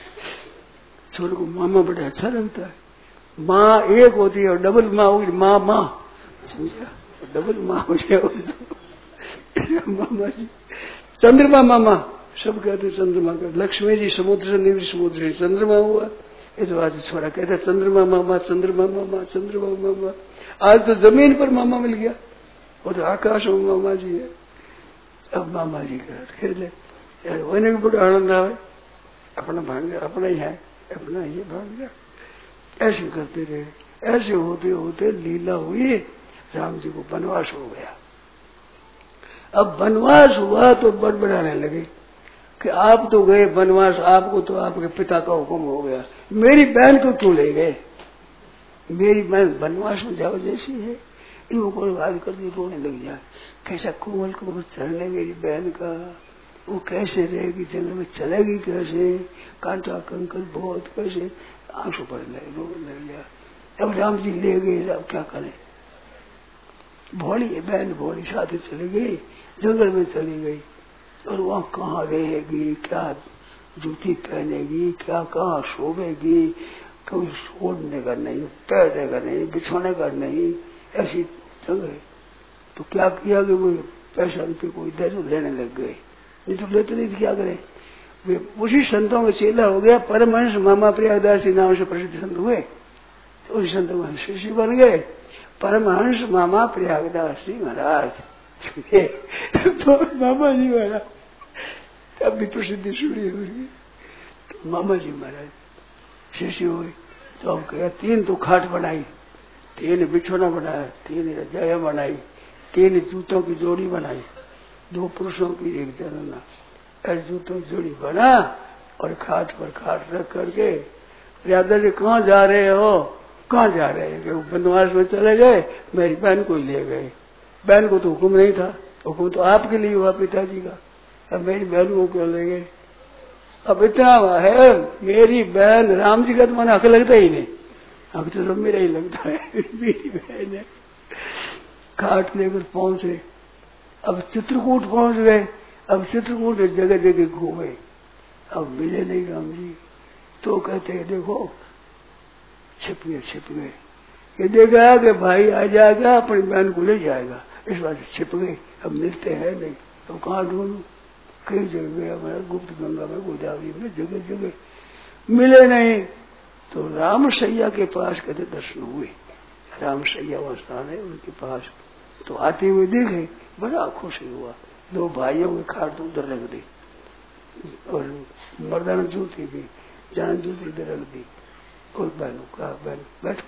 छोरे को मामा बड़ा अच्छा लगता है। माँ एक होती है और डबल माँ होगी, माँ माँ समझा, डबल माँ हो जाए मामा जी। चंद्रमा मामा सब कहते चंद्रमा का। लक्ष्मी जी समुद्र से निवृत्त समुद्र से चंद्रमा हुआ। ये तो आज छोरा कहते चंद्रमा मामा, चंद्रमा मामा, चंद्रमा मामा। आज तो जमीन पर मामा मिल गया, और तो आकाश में मामा जी है। अब मामा जी खेले उन्हें भी बड़ा आनंद आवे, अपना भांजा अपना ही है, अपना ही भांजा। ऐसे करते रहे। ऐसे होते होते लीला हुई, राम जी को वनवास हो गया। अब वनवास हुआ तो बड़बड़ाने लगे कि आप तो गए वनवास, आपको तो आपके पिता का हुक्म हो गया, मेरी बहन को क्यों ले गए, मेरी बहन वनवास में जाओ जैसी है। इनको बात कर दी, रोने लग जाए। कैसा कोमल कोमल चलने मेरी बहन का, वो कैसे रहेगी जंगल में, चलेगी कैसे, कांटा कंकड़ बहुत, कैसे आंसू पड़ने लगे, रोने लग गया। अब राम जी ले गए, अब क्या करें। भोली बहन भोली साथ चली गई, जंगल में चली गई। और वहां कहाँ रहेगी, क्या जूती पहनेगी, क्या कहाँ सोवेगी, कोई छोड़ने का नहीं, पैरने का नहीं, बिछोने का नहीं, ऐसी जगह। तो क्या किया कि वो पैसा रुपये कोई दे तो लेने लग गए, नहीं तो लेते नहीं, क्या करें। वे उसी संतों का चेला हो गया। परमहंस मामा प्रयागदास नाम से प्रसिद्ध संत हुए, तो उसी संतों में शिष्य बन गए। परमहंस मामा प्रयागदास जी महाराज तो मामा जी महाराज तब भी प्रसिद्धि सुनी हुई। तो मामा जी महाराज शिष्य हुए। तो अब कहा 3 तो खाट बनाई, 3 बिछोना बनाया, 3 रजाया बनाई, 3 जूतों की जोड़ी बनाई, 2 पुरुषों की 1 जनाना, ऐसे जूतों की जोड़ी बना और खाट पर खाट रख करके प्रयागराज जी कहाँ जा रहे हो, कहाँ जा रहे हैं, वो वनवास में चले गए, मेरी बहन को ही ले गए। बहन को तो हुक्म नहीं था, हुक्म तो आपके लिए हुआ पिताजी का, अब मेरी बहन को क्यों ले गए। अब इतना है, मेरी बहन राम जी का तो मन हक लगता ही नहीं, हक तो सब मेरा ही लगता है, मेरी बहन है। खाट लेकर पहुंचे, अब चित्रकूट पहुंच गए। अब चित्रकूट जगह जगह घूमे, अब मिले नहीं राम जी। तो कहते हैं देखो छिप गए। ये देखा कि भाई आ जाएगा अपनी बहन को ले जाएगा, इस बात से छिप गए। अब मिलते हैं नहीं, तो कहाँ ढूंढू, कई जगह गया मैं, गुप्त गंगा में, गोदावरी में, जगह जगह मिले नहीं। तो राम सैया के पास कहते दर्शन हुए। राम सैया वो स्थान है उनके पास, तो आते हुए देखे, बड़ा खुश हुआ। 2 भाइयों के खाट उधर रख दी और मर्दाना जूती भी, जान जूती इधर रख दी। और बहनों कहा बहन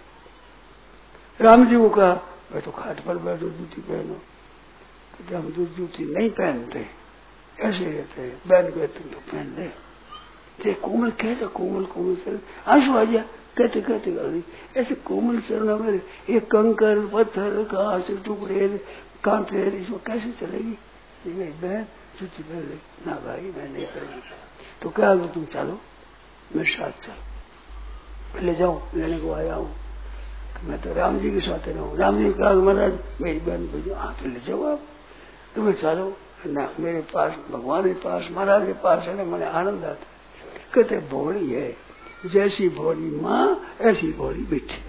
बैठो, राम जी को कहा बैठो खाट पर बैठो, जूती पहनो। कहते हम तो जूती नहीं पहनते, ऐसे रहते हैं। बहन कहते तुम तो पहन ले। कोमल कैसे कोमल कोमल चरण, आंसू आ गया कहते कहते कर ऐसे कोमल चरणों में ये कंकर पत्थर घास टुकड़े कांटे, इसमें कैसे चलेगी। बहन जूती पहन ले। ना भाई मैं नहीं करेगी। तो क्या तुम चलो मेरे साथ चलो, ले जाओ, लेने को आया हूँ। मैं तो राम जी के साथ रहूं। राम जी कहा महाराज मेरी बहन भेजो, हाँ तो ले जाओ आप, तुम्हें चलो ना मेरे पास, भगवान के पास, महाराज के पास है ना, मैंने आनंद आता है। कहते भोली है, जैसी भोली माँ ऐसी भोली बेटी।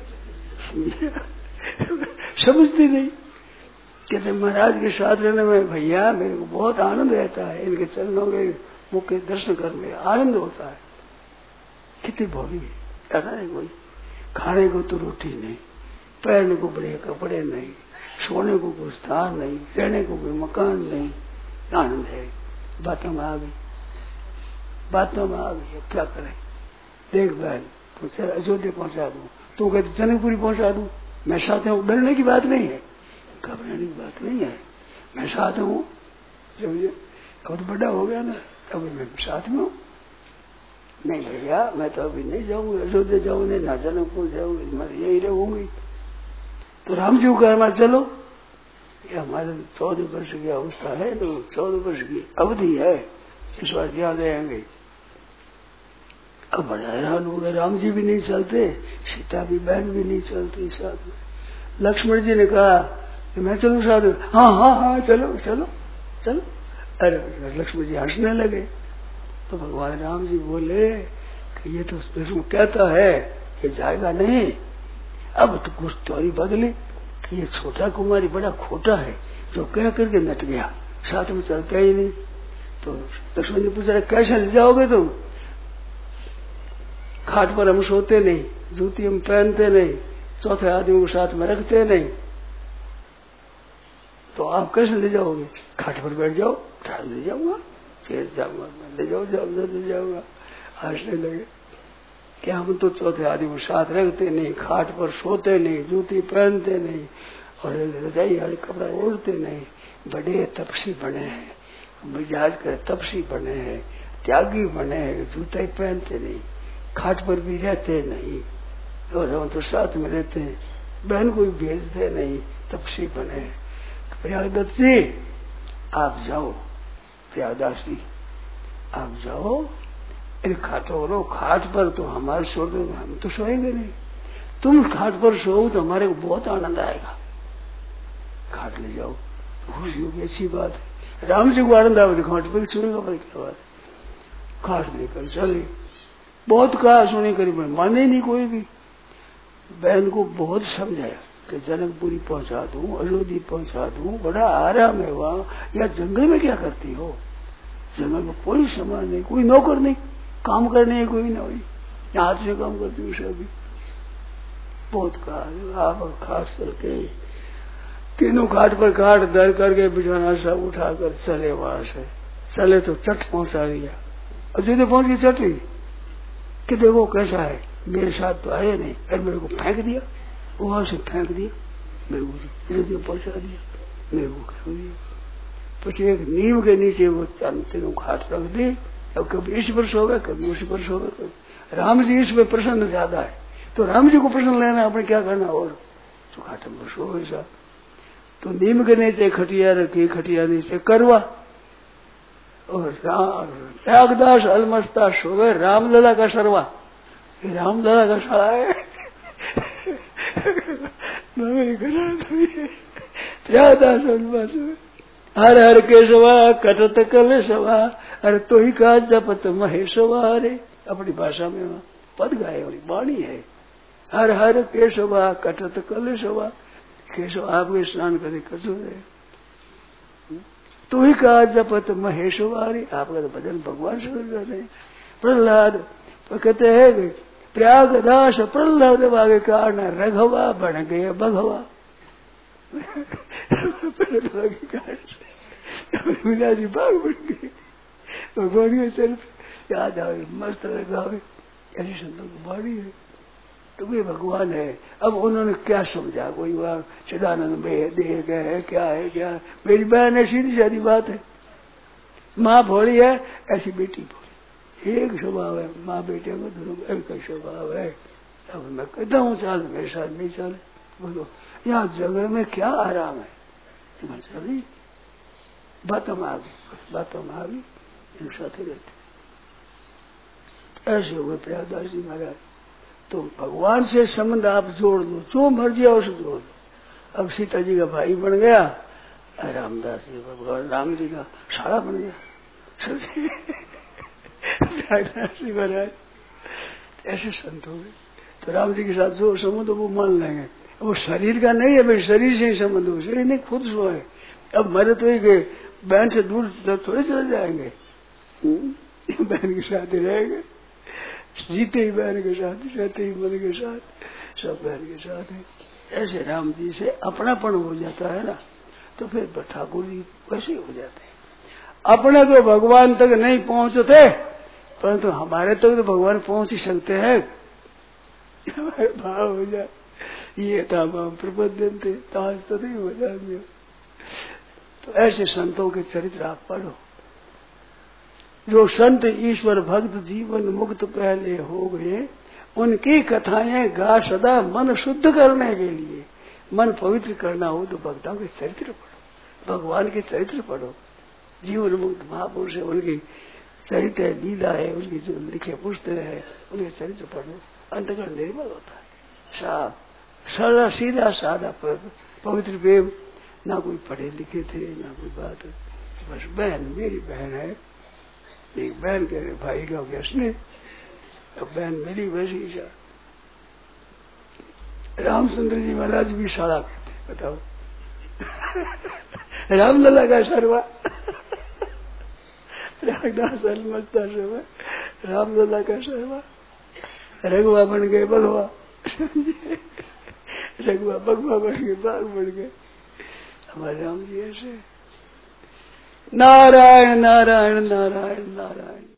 समझती नहीं। कहते महाराज के साथ रहने में भैया मेरे को बहुत आनंद रहता है, इनके चरणों के मुख के दर्शन करने आनंद होता है। कितनी भोली है, कहना है कोई। खाने को तो रोटी नहीं, पहनने को बड़े कपड़े नहीं, सोने को कोई स्थान नहीं, रहने को कोई मकान नहीं, आनंद है। बातों में आ गई, बातों में आ गई। क्या करें? देख बहन तो चल अयोध्या पहुंचा दूं, तो कहते जनकपुरी पहुंचा दूं, मैं साथ हूँ। डरने की बात नहीं है, घबराने की बात नहीं है, मैं साथ हूँ। अब तो बड़ा हो गया ना, अभी मैं साथ में हूँ। नहीं भैया मैं तो अभी नहीं जाऊंगी, अयोध्या जाऊंगी ना जनकपुर जाऊंगी, मैं यही रहूंगी। तो राम जी को कहना चलो, हमारे 14 वर्ष की अवस्था है, तो 14 वर्ष की अवधि है, इस बार ध्यान रहेंगे। अब बड़ा हैरान हो गया, राम जी भी नहीं चलते, सीता भी बहन भी नहीं चलती साथ में। लक्ष्मण जी ने कहा कि मैं चलूं साथ में, हाँ हाँ हाँ चलो चलो चलो। अरे लक्ष्मण जी हंसने लगे। तो भगवान राम जी बोले कि ये तो इसमें कहता है कि जाएगा नहीं। अब तो कुछ तौरी बदली कि ये छोटा कुमारी बड़ा खोटा है, जो कह करके नट गया, साथ में चलता ही नहीं। तो लक्ष्मण जी पूछा कैसे ले जाओगे तुम? खाट पर हम सोते नहीं, जूती हम पहनते नहीं, चौथे आदमी को साथ में रखते नहीं, तो आप कैसे ले जाओगे? खाट पर बैठ जाओ, ठाड़ ले जाऊंगा, फिर जाऊंगा, ले जाओ ले जाऊंगा। हंसने लगे कि हम तो चौथे आदमी को साथ रखते नहीं, खाट पर सोते नहीं, जूती पहनते नहीं, और रजाई वाले कपड़ा ओढ़ते नहीं, बड़े तपसी बने हैं, मिजाज कर तपसी बने हैं, त्यागी बने हैं, जूते पहनते नहीं, खाट पर भी रहते नहीं, और हम तो साथ में रहते हैं, बहन को भी भेजते नहीं, तपसी बने हैं। प्रयागदत्त जी आप जाओ, प्रयागदास जी आप जाओ, इन खाटों रो, खाट पर तो हमारे सो दो, हम तो सोएंगे नहीं, तुम खाट पर सो तो हमारे को बहुत आनंद आएगा, खाट ले जाओ। तो खुशी होगी, अच्छी बात है। राम जी को आनंद आवे, खाट पर सुनेगा भाई क्या बात। खाट लेकर चले, बहुत कहा सुनी करी, माने नहीं कोई भी। बहन को बहुत समझाया कि जनकपुरी पहुंचा दूं, अयोध्या पहुंचा दूं, बड़ा आराम है वहां, या जंगल में क्या करती हो? जंगल में कोई सामान नहीं, कोई नौकर नहीं, काम करने कोई ना हुई, हाथ से काम करती हूँ सभी। बहुत कहा, आप खास करके तीनों खाट पर खाट दर करके बिछाना सब उठाकर चले वहां से। चले तो चट पहुंचा दिया, अयोध्या पहुंच गई चट ही कि देखो कैसा है, मेरे साथ तो आए नहीं, और मेरे को फेंक दिया, वहां से फेंक दिया, मेरे को अयोध्या पहुंचा दिया, मेरे को फेंक दिया। પછી एक नीम के नीचे वो तीनों खाट रख दी, अब कभी इस पर सोवे, कभी उसी पर सोवे, कभी राम जी इसमें प्रसन्न ज्यादा है, तो राम जी को प्रसन्न लेना अपने क्या करना, और तो खाट पर सोवे सा। तो नीम के नीचे खटिया रखी, खटिया नीचे करवा, और त्यागदास अलमस्ता सोवे रामलला का सरवा। रामलला का सारा है त्यागदास अलमस्ता हर हर केशवा कटत कलेशवा, अरे तो ही का जपत महेशवा। रे अपनी भाषा में पद गाए वाली वाणी है, हर हर केशवा कटत कलेशवा। केशव आपके स्नान करे कसो है, तो ही का जपत महेशवा। रे आपका तो भजन भगवान से करते हैं। प्रहलाद कहते हैं प्रयागदास प्रहलाद वागे कारण रघवा बन गए बघवा। मीना जी बाग बन गए, भगवान के सिर्फ याद आवे, मस्त लगावे, ऐसी संतों की बाणी है। तो वे भगवान है। अब उन्होंने क्या समझा, कोई वहां चिदानंद में देह गए है, क्या है क्या। मेरी बहन है, सीधी सादी बात है, माँ भोली है, ऐसी बेटी भोली, एक स्वभाव है, माँ बेटे को दोनों एक ही स्वभाव है। अब मैं कहता हूँ चल, मेरे साथ नहीं चले, बोलो यहाँ जंगल में क्या आराम है, तुम्हारे चली बातों में आ गई, बातों में आ गई, इन साथ ही रहते। ऐसे हुए प्रयागदास जी महाराज, तो भगवान से संबंध आप जोड़ दो, जो मर्जी आओ से जोड़ दो। अब सीता जी का भाई बन गया, रामदास जी भगवान राम जी का साला बन गया, जी महाराज ऐसे संत हो गए। तो राम जी के साथ जो संबंध वो मान लेंगे, वो शरीर का नहीं है भाई, शरीर से ही संबंध हो, शरीर नहीं खुद सो है। अब मरे तो ही बहन से दूर थोड़े चले जाएंगे, बहन के साथ ही रहेंगे, जीते ही बहन के साथ, रहते ही मन के साथ, सब बहन के साथ है। ऐसे राम जी से अपनापन हो जाता है ना, तो फिर ठाकुर जी वैसे हो जाते हैं। अपने तो भगवान तक नहीं पहुंचते, परंतु हमारे तक तो भगवान पहुंच ही सकते हैं। हमारे भाव हो जाए, ये था भाव प्रबंधन थे, ताज तो नहीं हो जाएंगे। तो ऐसे संतों के चरित्र आप पढ़ो, जो संत ईश्वर भक्त जीवन मुक्त पहले हो गए, उनकी कथाएं गा सदा मन शुद्ध करने के लिए। मन पवित्र करना हो तो भक्तों के चरित्र पढ़ो, भगवान के चरित्र पढ़ो। जीवन मुक्त महापुरुष है, उनकी चरित्र है, लीला है, उनकी जो लिखे पुस्तक है, उनके चरित्र पढ़ो, अंतकरण निर्मल होता है। साफ सरला सीधा सादा पवित्र प्रेम, ना कोई पढ़े लिखे थे ना कोई बात। बस बहन मेरी बहन है, एक बहन के भाई का व्यसन, अब बहन मिली वैसी सा। रामचंद्र जी महाराज भी साड़ा कहते, बताओ रामलला का शर्मा, प्रयागदास अलमस्ता शर्मा, रामलला का शर्मा, रघुआ बन गए भगवा, रघुआ भगवा बन गए, बाघ बन गए। हमारे राम जी ऐसे नारायण नारायण नारायण नारायण।